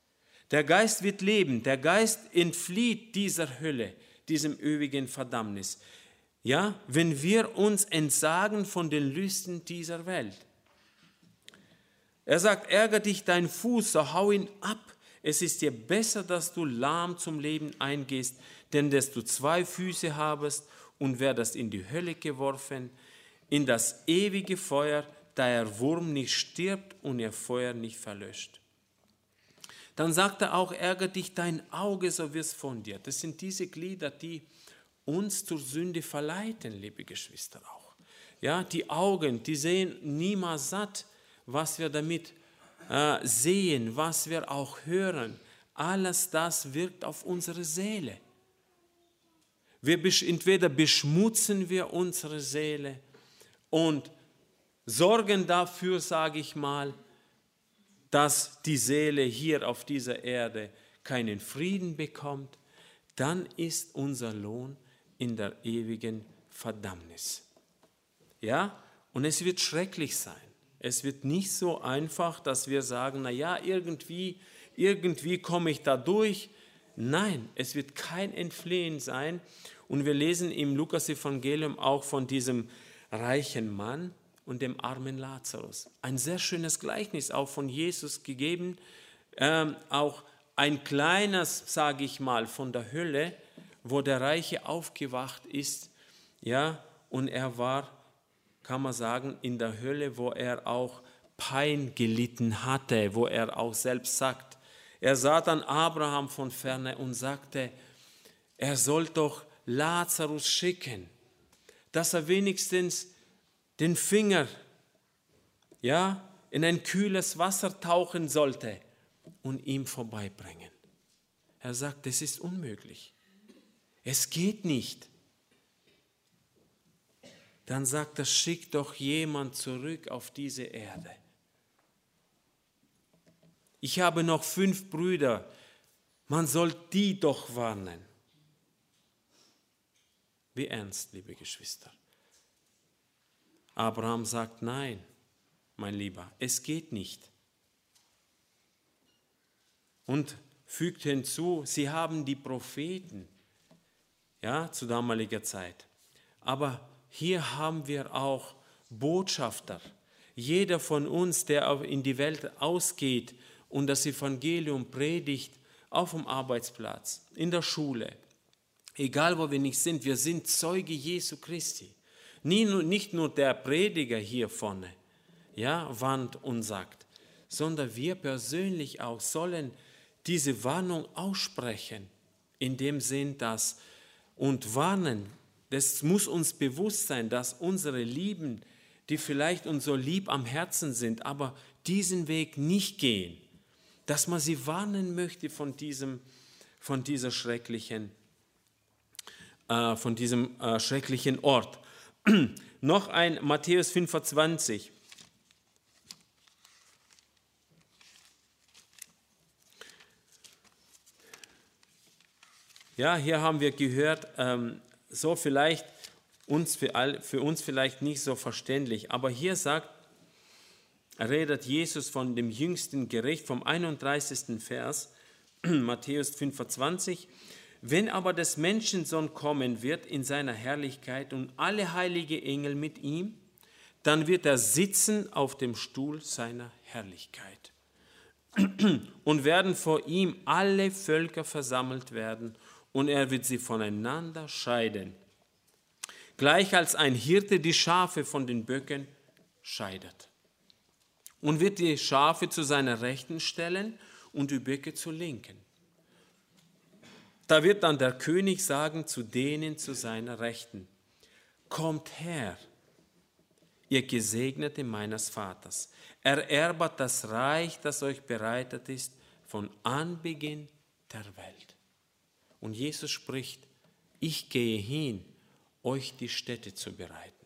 Der Geist wird leben, der Geist entflieht dieser Hölle, diesem ewigen Verdammnis. Ja, wenn wir uns entsagen von den Lüsten dieser Welt. Er sagt, ärgere dich dein Fuß, so hau ihn ab. Es ist dir besser, dass du lahm zum Leben eingehst, denn dass du 2 Füße habest und werdest in die Hölle geworfen, in das ewige Feuer, da der Wurm nicht stirbt und ihr Feuer nicht verlöscht. Dann sagt er auch, ärgere dich dein Auge, so wirst von dir. Das sind diese Glieder, die uns zur Sünde verleiten, liebe Geschwister auch. Ja, die Augen, die sehen niemals satt, was wir damit sehen, was wir auch hören. Alles das wirkt auf unsere Seele. Entweder beschmutzen wir unsere Seele und sorgen dafür, sage ich mal, dass die Seele hier auf dieser Erde keinen Frieden bekommt, dann ist unser Lohn in der ewigen Verdammnis. Ja, und es wird schrecklich sein. Es wird nicht so einfach, dass wir sagen, naja, irgendwie komme ich da durch. Nein, es wird kein Entfliehen sein. Und wir lesen im Lukas-Evangelium auch von diesem reichen Mann und dem armen Lazarus. Ein sehr schönes Gleichnis auch von Jesus gegeben, auch ein kleines, sage ich mal, von der Hölle, wo der Reiche aufgewacht ist, ja, und er war, kann man sagen, in der Hölle, wo er auch Pein gelitten hatte, wo er auch selbst sagt. Er sah dann Abraham von ferne und sagte, er soll doch Lazarus schicken, dass er wenigstens den Finger, ja, in ein kühles Wasser tauchen sollte und ihm vorbeibringen. Er sagt, das ist unmöglich. Es geht nicht. Dann sagt er, schick doch jemand zurück auf diese Erde. Ich habe noch 5 Brüder, man soll die doch warnen. Wie ernst, liebe Geschwister. Abraham sagt, nein, mein Lieber, es geht nicht. Und fügt hinzu, sie haben die Propheten, ja, zu damaliger Zeit. Aber hier haben wir auch Botschafter. Jeder von uns, der in die Welt ausgeht und das Evangelium predigt, auf dem Arbeitsplatz, in der Schule, egal wo wir nicht sind, wir sind Zeuge Jesu Christi. Nicht nur der Prediger hier vorne, ja, warnt und sagt, sondern wir persönlich auch sollen diese Warnung aussprechen, in dem Sinn, dass und warnen. Das muss uns bewusst sein, dass unsere Lieben, die vielleicht uns so lieb am Herzen sind, aber diesen Weg nicht gehen, dass man sie warnen möchte von diesem schrecklichen Ort. Noch ein Matthäus 25. Ja, hier haben wir gehört, so vielleicht für uns vielleicht nicht so verständlich, aber hier redet Jesus von dem jüngsten Gericht vom 31. Vers, Matthäus 25. Wenn aber des Menschensohn kommen wird in seiner Herrlichkeit und alle heilige Engel mit ihm, dann wird er sitzen auf dem Stuhl seiner Herrlichkeit. Und werden vor ihm alle Völker versammelt werden und er wird sie voneinander scheiden. Gleich als ein Hirte die Schafe von den Böcken scheidet. Und wird die Schafe zu seiner Rechten stellen und die Böcke zur Linken. Da wird dann der König sagen zu denen zu seiner Rechten, kommt her, ihr Gesegnete meines Vaters, ererbet das Reich, das euch bereitet ist von Anbeginn der Welt. Und Jesus spricht, ich gehe hin, euch die Stätte zu bereiten.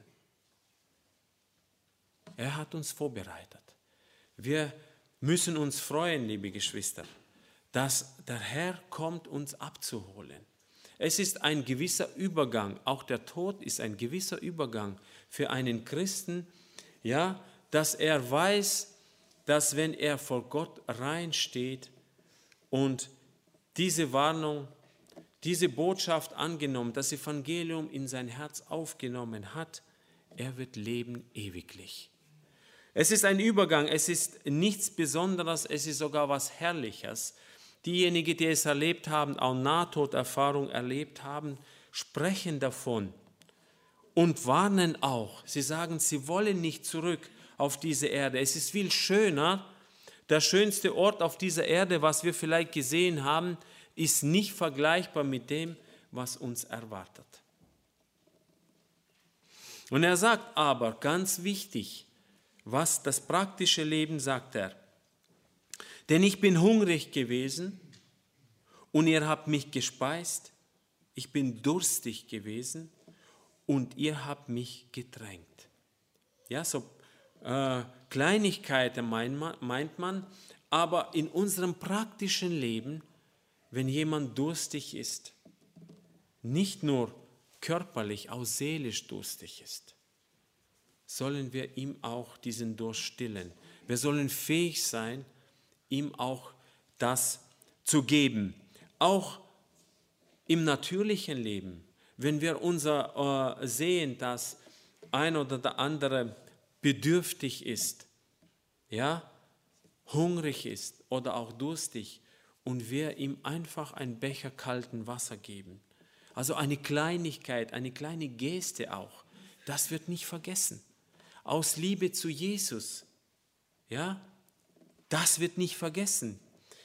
Er hat uns vorbereitet. Wir müssen uns freuen, liebe Geschwister, dass der Herr kommt, uns abzuholen. Es ist ein gewisser Übergang, auch der Tod ist ein gewisser Übergang für einen Christen, ja, dass er weiß, dass wenn er vor Gott rein steht und diese Warnung, diese Botschaft angenommen, das Evangelium in sein Herz aufgenommen hat, er wird leben ewiglich. Es ist ein Übergang, es ist nichts Besonderes, es ist sogar was Herrliches. Diejenigen, die es erlebt haben, auch Nahtoderfahrung erlebt haben, sprechen davon und warnen auch. Sie sagen, sie wollen nicht zurück auf diese Erde. Es ist viel schöner. Der schönste Ort auf dieser Erde, was wir vielleicht gesehen haben, ist nicht vergleichbar mit dem, was uns erwartet. Und er sagt aber, ganz wichtig, was das praktische Leben sagt er. Denn ich bin hungrig gewesen und ihr habt mich gespeist. Ich bin durstig gewesen und ihr habt mich getränkt. Ja, so Kleinigkeiten meint man, aber in unserem praktischen Leben, wenn jemand durstig ist, nicht nur körperlich, auch seelisch durstig ist, sollen wir ihm auch diesen Durst stillen. Wir sollen fähig sein, ihm auch das zu geben. Auch im natürlichen Leben, wenn wir sehen, dass ein oder der andere bedürftig ist, ja, hungrig ist oder auch durstig und wir ihm einfach einen Becher kalten Wasser geben. Also eine Kleinigkeit, eine kleine Geste auch, das wird nicht vergessen. Aus Liebe zu Jesus, ja, das wird nicht vergessen.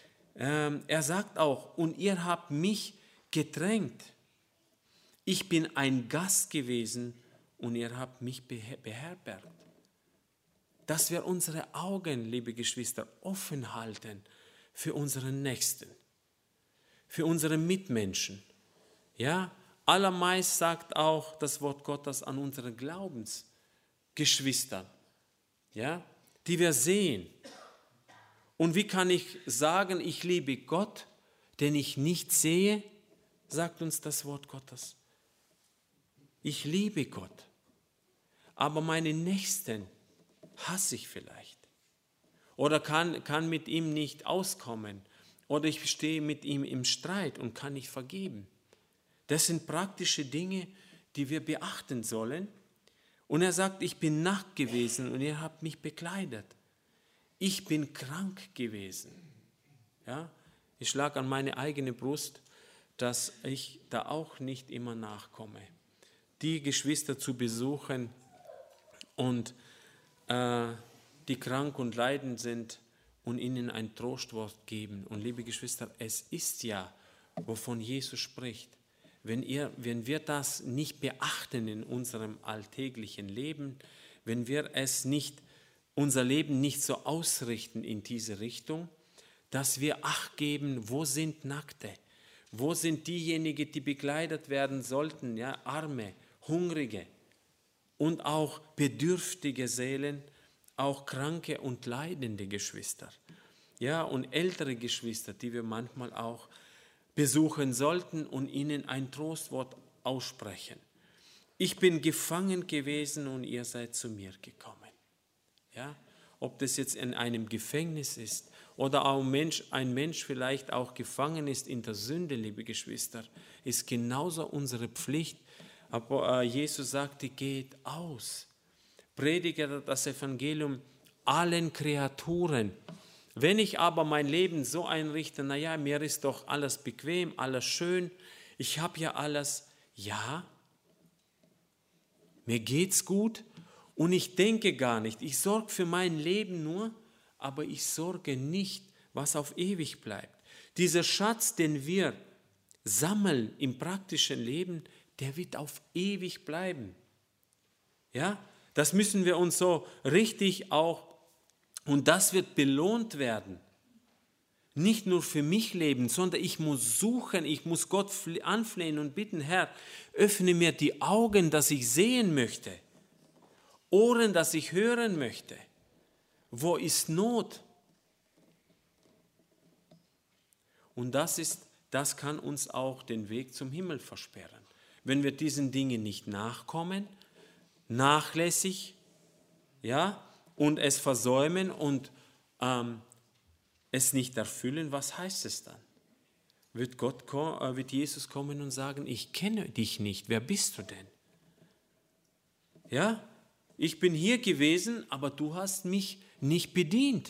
Er sagt auch, und ihr habt mich getränkt. Ich bin ein Gast gewesen und ihr habt mich beherbergt. Dass wir unsere Augen, liebe Geschwister, offen halten für unseren Nächsten, für unsere Mitmenschen. Ja, allermeist sagt auch das Wort Gottes an unsere Glaubensgeschwister, ja, die wir sehen. Und wie kann ich sagen, ich liebe Gott, den ich nicht sehe, sagt uns das Wort Gottes. Ich liebe Gott, aber meine Nächsten hasse ich vielleicht oder kann mit ihm nicht auskommen oder ich stehe mit ihm im Streit und kann nicht vergeben. Das sind praktische Dinge, die wir beachten sollen. Und er sagt, ich bin nackt gewesen und ihr habt mich bekleidet. Ich bin krank gewesen. Ja? Ich schlage an meine eigene Brust, dass ich da auch nicht immer nachkomme. Die Geschwister zu besuchen und die krank und leidend sind und ihnen ein Trostwort geben. Und liebe Geschwister, es ist ja, wovon Jesus spricht. Wenn wir das nicht beachten in unserem alltäglichen Leben, wenn wir unser Leben nicht so ausrichten in diese Richtung, dass wir Acht geben, wo sind Nackte, wo sind diejenigen, die bekleidet werden sollten, ja, Arme, Hungrige und auch bedürftige Seelen, auch kranke und leidende Geschwister, ja, und ältere Geschwister, die wir manchmal auch besuchen sollten und ihnen ein Trostwort aussprechen. Ich bin gefangen gewesen und ihr seid zu mir gekommen. Ja, ob das jetzt in einem Gefängnis ist oder auch ein Mensch vielleicht auch gefangen ist in der Sünde, liebe Geschwister, ist genauso unsere Pflicht. Aber Jesus sagte, geht aus, predige das Evangelium allen Kreaturen. Wenn ich aber mein Leben so einrichte, naja, mir ist doch alles bequem, alles schön, ich habe ja alles, ja, mir geht's gut und ich denke gar nicht, ich sorge für mein Leben nur, aber ich sorge nicht, was auf ewig bleibt. Dieser Schatz, den wir sammeln im praktischen Leben, der wird auf ewig bleiben. Ja, das müssen wir uns so richtig auch, und das wird belohnt werden. Nicht nur für mich leben, sondern ich muss suchen, ich muss Gott anflehen und bitten, Herr, öffne mir die Augen, dass ich sehen möchte, Ohren, dass ich hören möchte. Wo ist Not? Und das kann uns auch den Weg zum Himmel versperren. Wenn wir diesen Dingen nicht nachkommen, nachlässig, ja, und es versäumen und es nicht erfüllen, was heißt es dann? Wird Jesus kommen und sagen, ich kenne dich nicht, wer bist du denn? Ja, ich bin hier gewesen, aber du hast mich nicht bedient.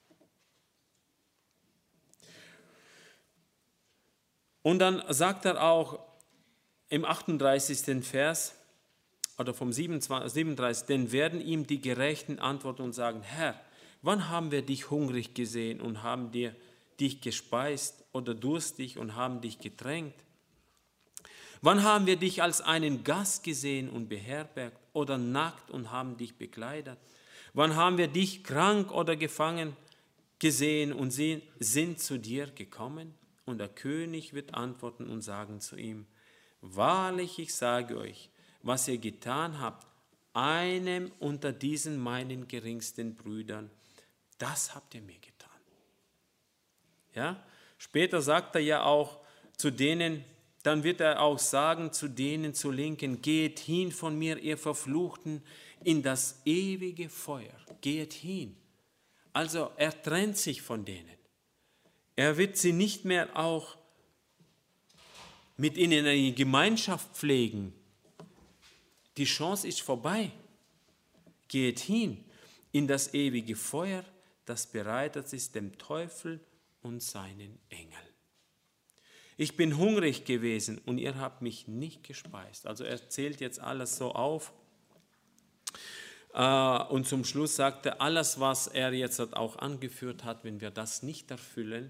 Und dann sagt er auch im 38. Vers, oder vom 37, denn werden ihm die Gerechten antworten und sagen, Herr, wann haben wir dich hungrig gesehen und haben dich gespeist oder durstig und haben dich getränkt? Wann haben wir dich als einen Gast gesehen und beherbergt oder nackt und haben dich bekleidet? Wann haben wir dich krank oder gefangen gesehen und sind zu dir gekommen? Und der König wird antworten und sagen zu ihm, wahrlich, ich sage euch, was ihr getan habt, einem unter diesen meinen geringsten Brüdern, das habt ihr mir getan. Ja? Später sagt er ja auch zu denen, dann wird er auch sagen zu denen zur Linken, geht hin von mir, ihr Verfluchten, in das ewige Feuer. Geht hin. Also er trennt sich von denen. Er wird sie nicht mehr auch mit ihnen eine Gemeinschaft pflegen. Die Chance ist vorbei. Geht hin in das ewige Feuer, das bereitet ist dem Teufel und seinen Engeln. Ich bin hungrig gewesen und ihr habt mich nicht gespeist. Also er zählt jetzt alles so auf. Und zum Schluss sagt er, alles, was er jetzt auch angeführt hat, wenn wir das nicht erfüllen,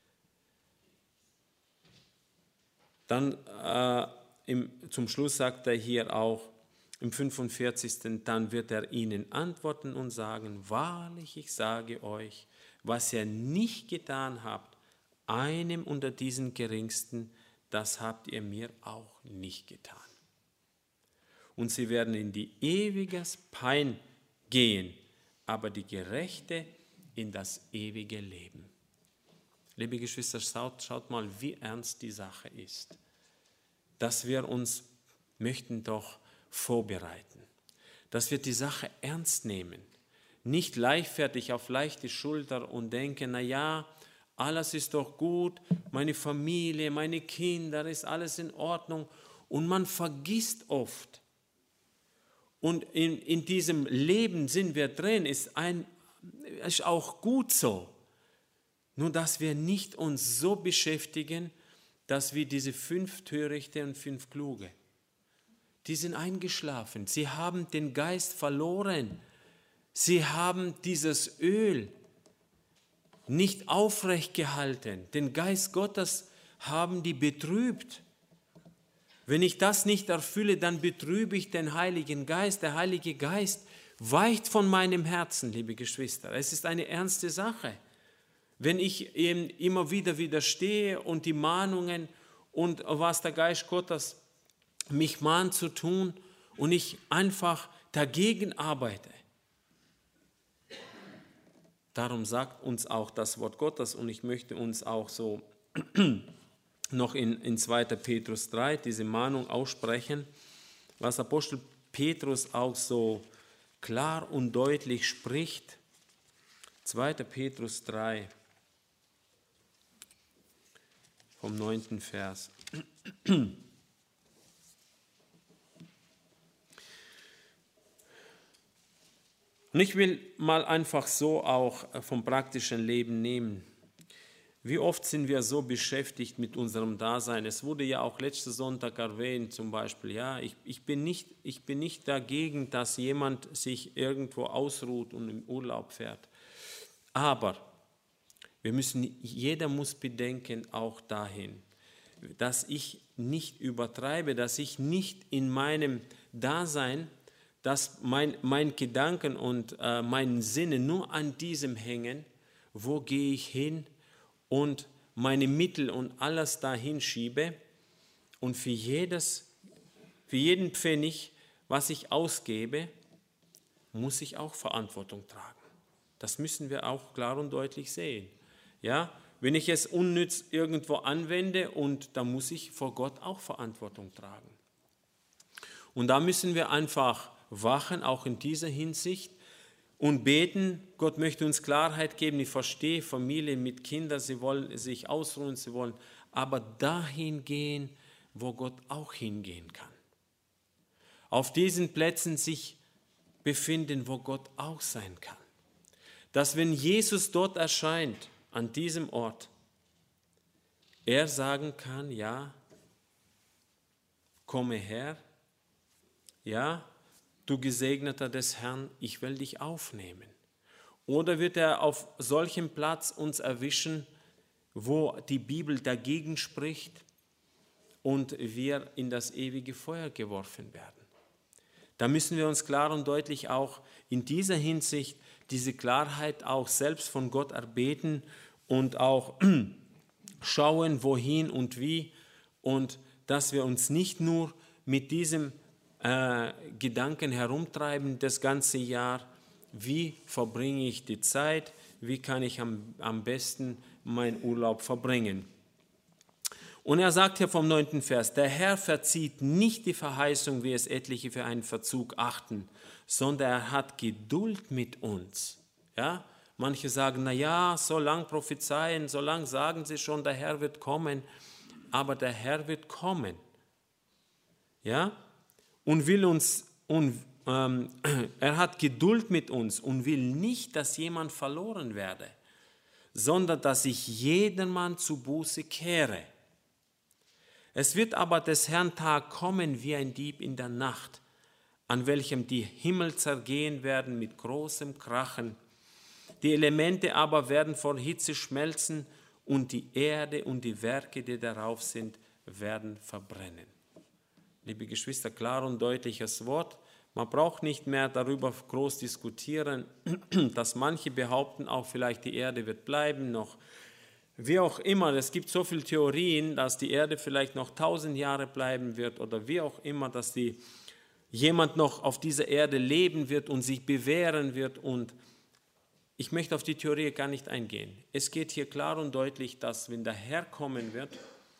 dann zum Schluss sagt er hier auch im 45. Dann wird er ihnen antworten und sagen, wahrlich, ich sage euch, was ihr nicht getan habt, einem unter diesen Geringsten, das habt ihr mir auch nicht getan. Und sie werden in die ewige Pein gehen, aber die Gerechte in das ewige Leben. Liebe Geschwister, schaut mal, wie ernst die Sache ist. Dass wir uns möchten doch vorbereiten, dass wir die Sache ernst nehmen, nicht leichtfertig auf leichte Schulter und denken, na ja, alles ist doch gut, meine Familie, meine Kinder, ist alles in Ordnung. Und man vergisst oft, und in diesem Leben sind wir drin, ist auch gut so. Nur, dass wir nicht uns so beschäftigen, dass wir diese 5 Törichte und 5 Kluge, die sind eingeschlafen, sie haben den Geist verloren, sie haben dieses Öl nicht aufrecht gehalten, den Geist Gottes haben die betrübt. Wenn ich das nicht erfülle, dann betrübe ich den Heiligen Geist. Der Heilige Geist weicht von meinem Herzen, liebe Geschwister. Es ist eine ernste Sache. Wenn ich ihm immer wieder widerstehe und die Mahnungen und was der Geist Gottes mich mahnt zu tun und ich einfach dagegen arbeite. Darum sagt uns auch das Wort Gottes und ich möchte uns auch so noch in 2. Petrus 3 diese Mahnung aussprechen, was Apostel Petrus auch so klar und deutlich spricht. 2. Petrus 3 vom 9. Vers. Und ich will mal einfach so auch vom praktischen Leben nehmen. Wie oft sind wir so beschäftigt mit unserem Dasein? Es wurde ja auch letzten Sonntag erwähnt, zum Beispiel, ja, ich bin nicht dagegen, dass jemand sich irgendwo ausruht und im Urlaub fährt. Aber jeder muss bedenken, auch dahin, dass ich nicht übertreibe, dass ich nicht in meinem Dasein, dass mein Gedanken und meine Sinne nur an diesem hängen, wo gehe ich hin und meine Mittel und alles dahin schiebe und für jeden Pfennig, was ich ausgebe, muss ich auch Verantwortung tragen. Das müssen wir auch klar und deutlich sehen. Ja, wenn ich es unnütz irgendwo anwende, und da muss ich vor Gott auch Verantwortung tragen. Und da müssen wir einfach wachen, auch in dieser Hinsicht, und beten. Gott möchte uns Klarheit geben. Ich verstehe Familien mit Kindern, sie wollen sich ausruhen, sie wollen aber dahin gehen, wo Gott auch hingehen kann. Auf diesen Plätzen sich befinden, wo Gott auch sein kann. Dass wenn Jesus dort erscheint, an diesem Ort, er sagen kann, ja, komme her, ja, du Gesegneter des Herrn, ich will dich aufnehmen. Oder wird er auf solchem Platz uns erwischen, wo die Bibel dagegen spricht und wir in das ewige Feuer geworfen werden? Da müssen wir uns klar und deutlich auch in dieser Hinsicht diese Klarheit auch selbst von Gott erbeten und auch schauen, wohin und wie, und dass wir uns nicht nur mit diesem Gedanken herumtreiben das ganze Jahr, wie verbringe ich die Zeit, wie kann ich am besten meinen Urlaub verbringen. Und er sagt hier vom 9. Vers, der Herr verzieht nicht die Verheißung, wie es etliche für einen Verzug achten, sondern er hat Geduld mit uns. Ja? Manche sagen, na ja, so lang prophezeien, so lang sagen sie schon, der Herr wird kommen, aber der Herr wird kommen. Ja? Und will uns, er hat Geduld mit uns und will nicht, dass jemand verloren werde, sondern dass sich jedermann zu Buße kehre. Es wird aber des Herrn Tag kommen wie ein Dieb in der Nacht, an welchem die Himmel zergehen werden mit großem Krachen. Die Elemente aber werden vor Hitze schmelzen und die Erde und die Werke, die darauf sind, werden verbrennen. Liebe Geschwister, klar und deutliches Wort. Man braucht nicht mehr darüber groß diskutieren, dass manche behaupten, auch vielleicht die Erde wird bleiben noch. Wie auch immer, es gibt so viele Theorien, dass die Erde vielleicht noch 1000 Jahre bleiben wird oder wie auch immer, dass jemand noch auf dieser Erde leben wird und sich bewähren wird. Und ich möchte auf die Theorie gar nicht eingehen. Es geht hier klar und deutlich, dass wenn der Herr kommen wird,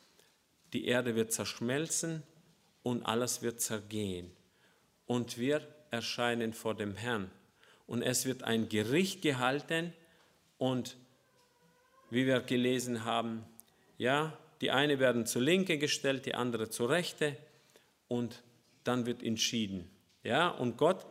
die Erde wird zerschmelzen und alles wird zergehen. Und wir erscheinen vor dem Herrn. Und es wird ein Gericht gehalten und wie wir gelesen haben, ja, die eine werden zur Linke gestellt, die andere zur Rechte und dann wird entschieden. Ja, und Gott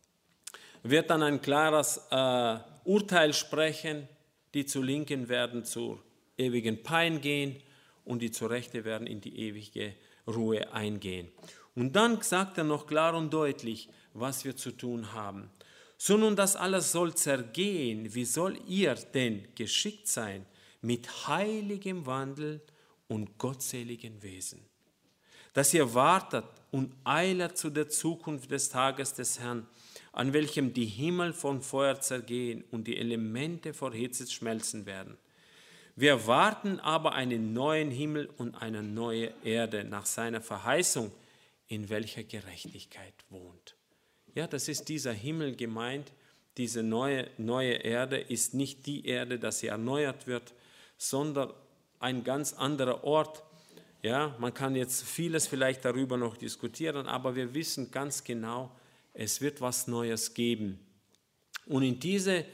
wird dann ein klares Urteil sprechen, die zur Linken werden zur ewigen Pein gehen und die zur Rechte werden in die ewige Ruhe eingehen. Und dann sagt er noch klar und deutlich, was wir zu tun haben. So nun das alles soll zergehen, wie soll ihr denn geschickt sein mit heiligem Wandel und gottseligen Wesen, dass ihr wartet und eilet zu der Zukunft des Tages des Herrn, an welchem die Himmel von Feuer zergehen und die Elemente vor Hitze schmelzen werden. Wir warten aber einen neuen Himmel und eine neue Erde nach seiner Verheißung, in welcher Gerechtigkeit wohnt. Ja, das ist dieser Himmel gemeint. Diese neue Erde ist nicht die Erde, dass sie erneuert wird, sondern ein ganz anderer Ort. Ja, man kann jetzt vieles vielleicht darüber noch diskutieren, aber wir wissen ganz genau, es wird was Neues geben. Und in diesen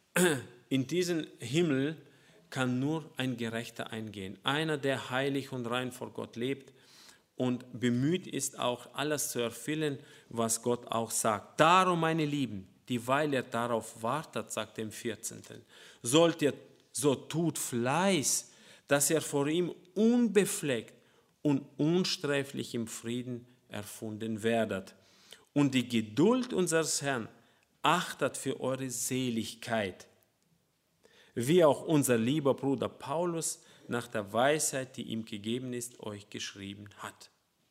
Himmel kann nur ein Gerechter eingehen. Einer, der heilig und rein vor Gott lebt und bemüht ist, auch alles zu erfüllen, was Gott auch sagt. Darum, meine Lieben, dieweil ihr darauf wartet, sagt er im 14., sollt ihr so tut Fleiß, dass ihr vor ihm unbefleckt und unsträflich im Frieden erfunden werdet. Und die Geduld unseres Herrn achtet für eure Seligkeit, wie auch unser lieber Bruder Paulus nach der Weisheit, die ihm gegeben ist, euch geschrieben hat.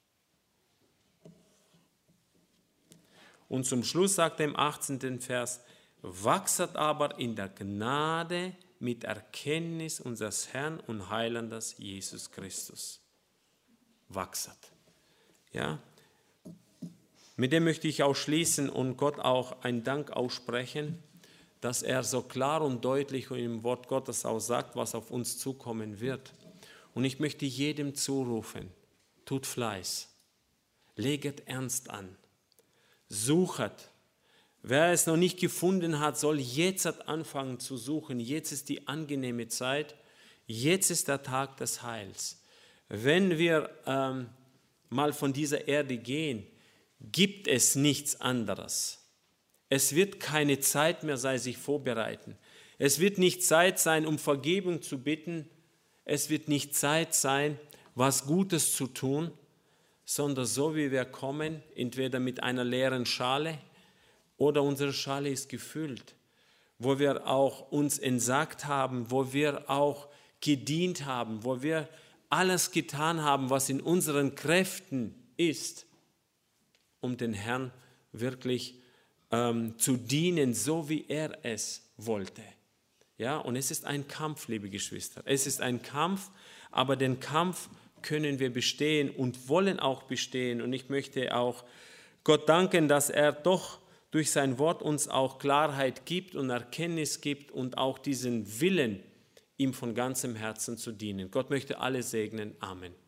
Und zum Schluss sagt er im 18. Vers, wachset aber in der Gnade mit Erkenntnis unseres Herrn und Heilandes Jesus Christus. Wachset. Ja? Mit dem möchte ich auch schließen und Gott auch einen Dank aussprechen, dass er so klar und deutlich im Wort Gottes auch sagt, was auf uns zukommen wird. Und ich möchte jedem zurufen, tut Fleiß, leget ernst an, suchet, Wer es noch nicht gefunden hat, soll jetzt anfangen zu suchen. Jetzt ist die angenehme Zeit. Jetzt ist der Tag des Heils. Wenn wir mal von dieser Erde gehen, gibt es nichts anderes. Es wird keine Zeit mehr sein, sich vorbereiten. Es wird nicht Zeit sein, um Vergebung zu bitten. Es wird nicht Zeit sein, was Gutes zu tun, sondern so wie wir kommen, entweder mit einer leeren Schale oder unsere Schale ist gefüllt, wo wir auch uns entsagt haben, wo wir auch gedient haben, wo wir alles getan haben, was in unseren Kräften ist, um den Herrn wirklich zu dienen, so wie er es wollte. Ja, und es ist ein Kampf, liebe Geschwister. Es ist ein Kampf, aber den Kampf können wir bestehen und wollen auch bestehen. Und ich möchte auch Gott danken, dass er doch durch sein Wort uns auch Klarheit gibt und Erkenntnis gibt und auch diesen Willen, ihm von ganzem Herzen zu dienen. Gott möchte alle segnen. Amen.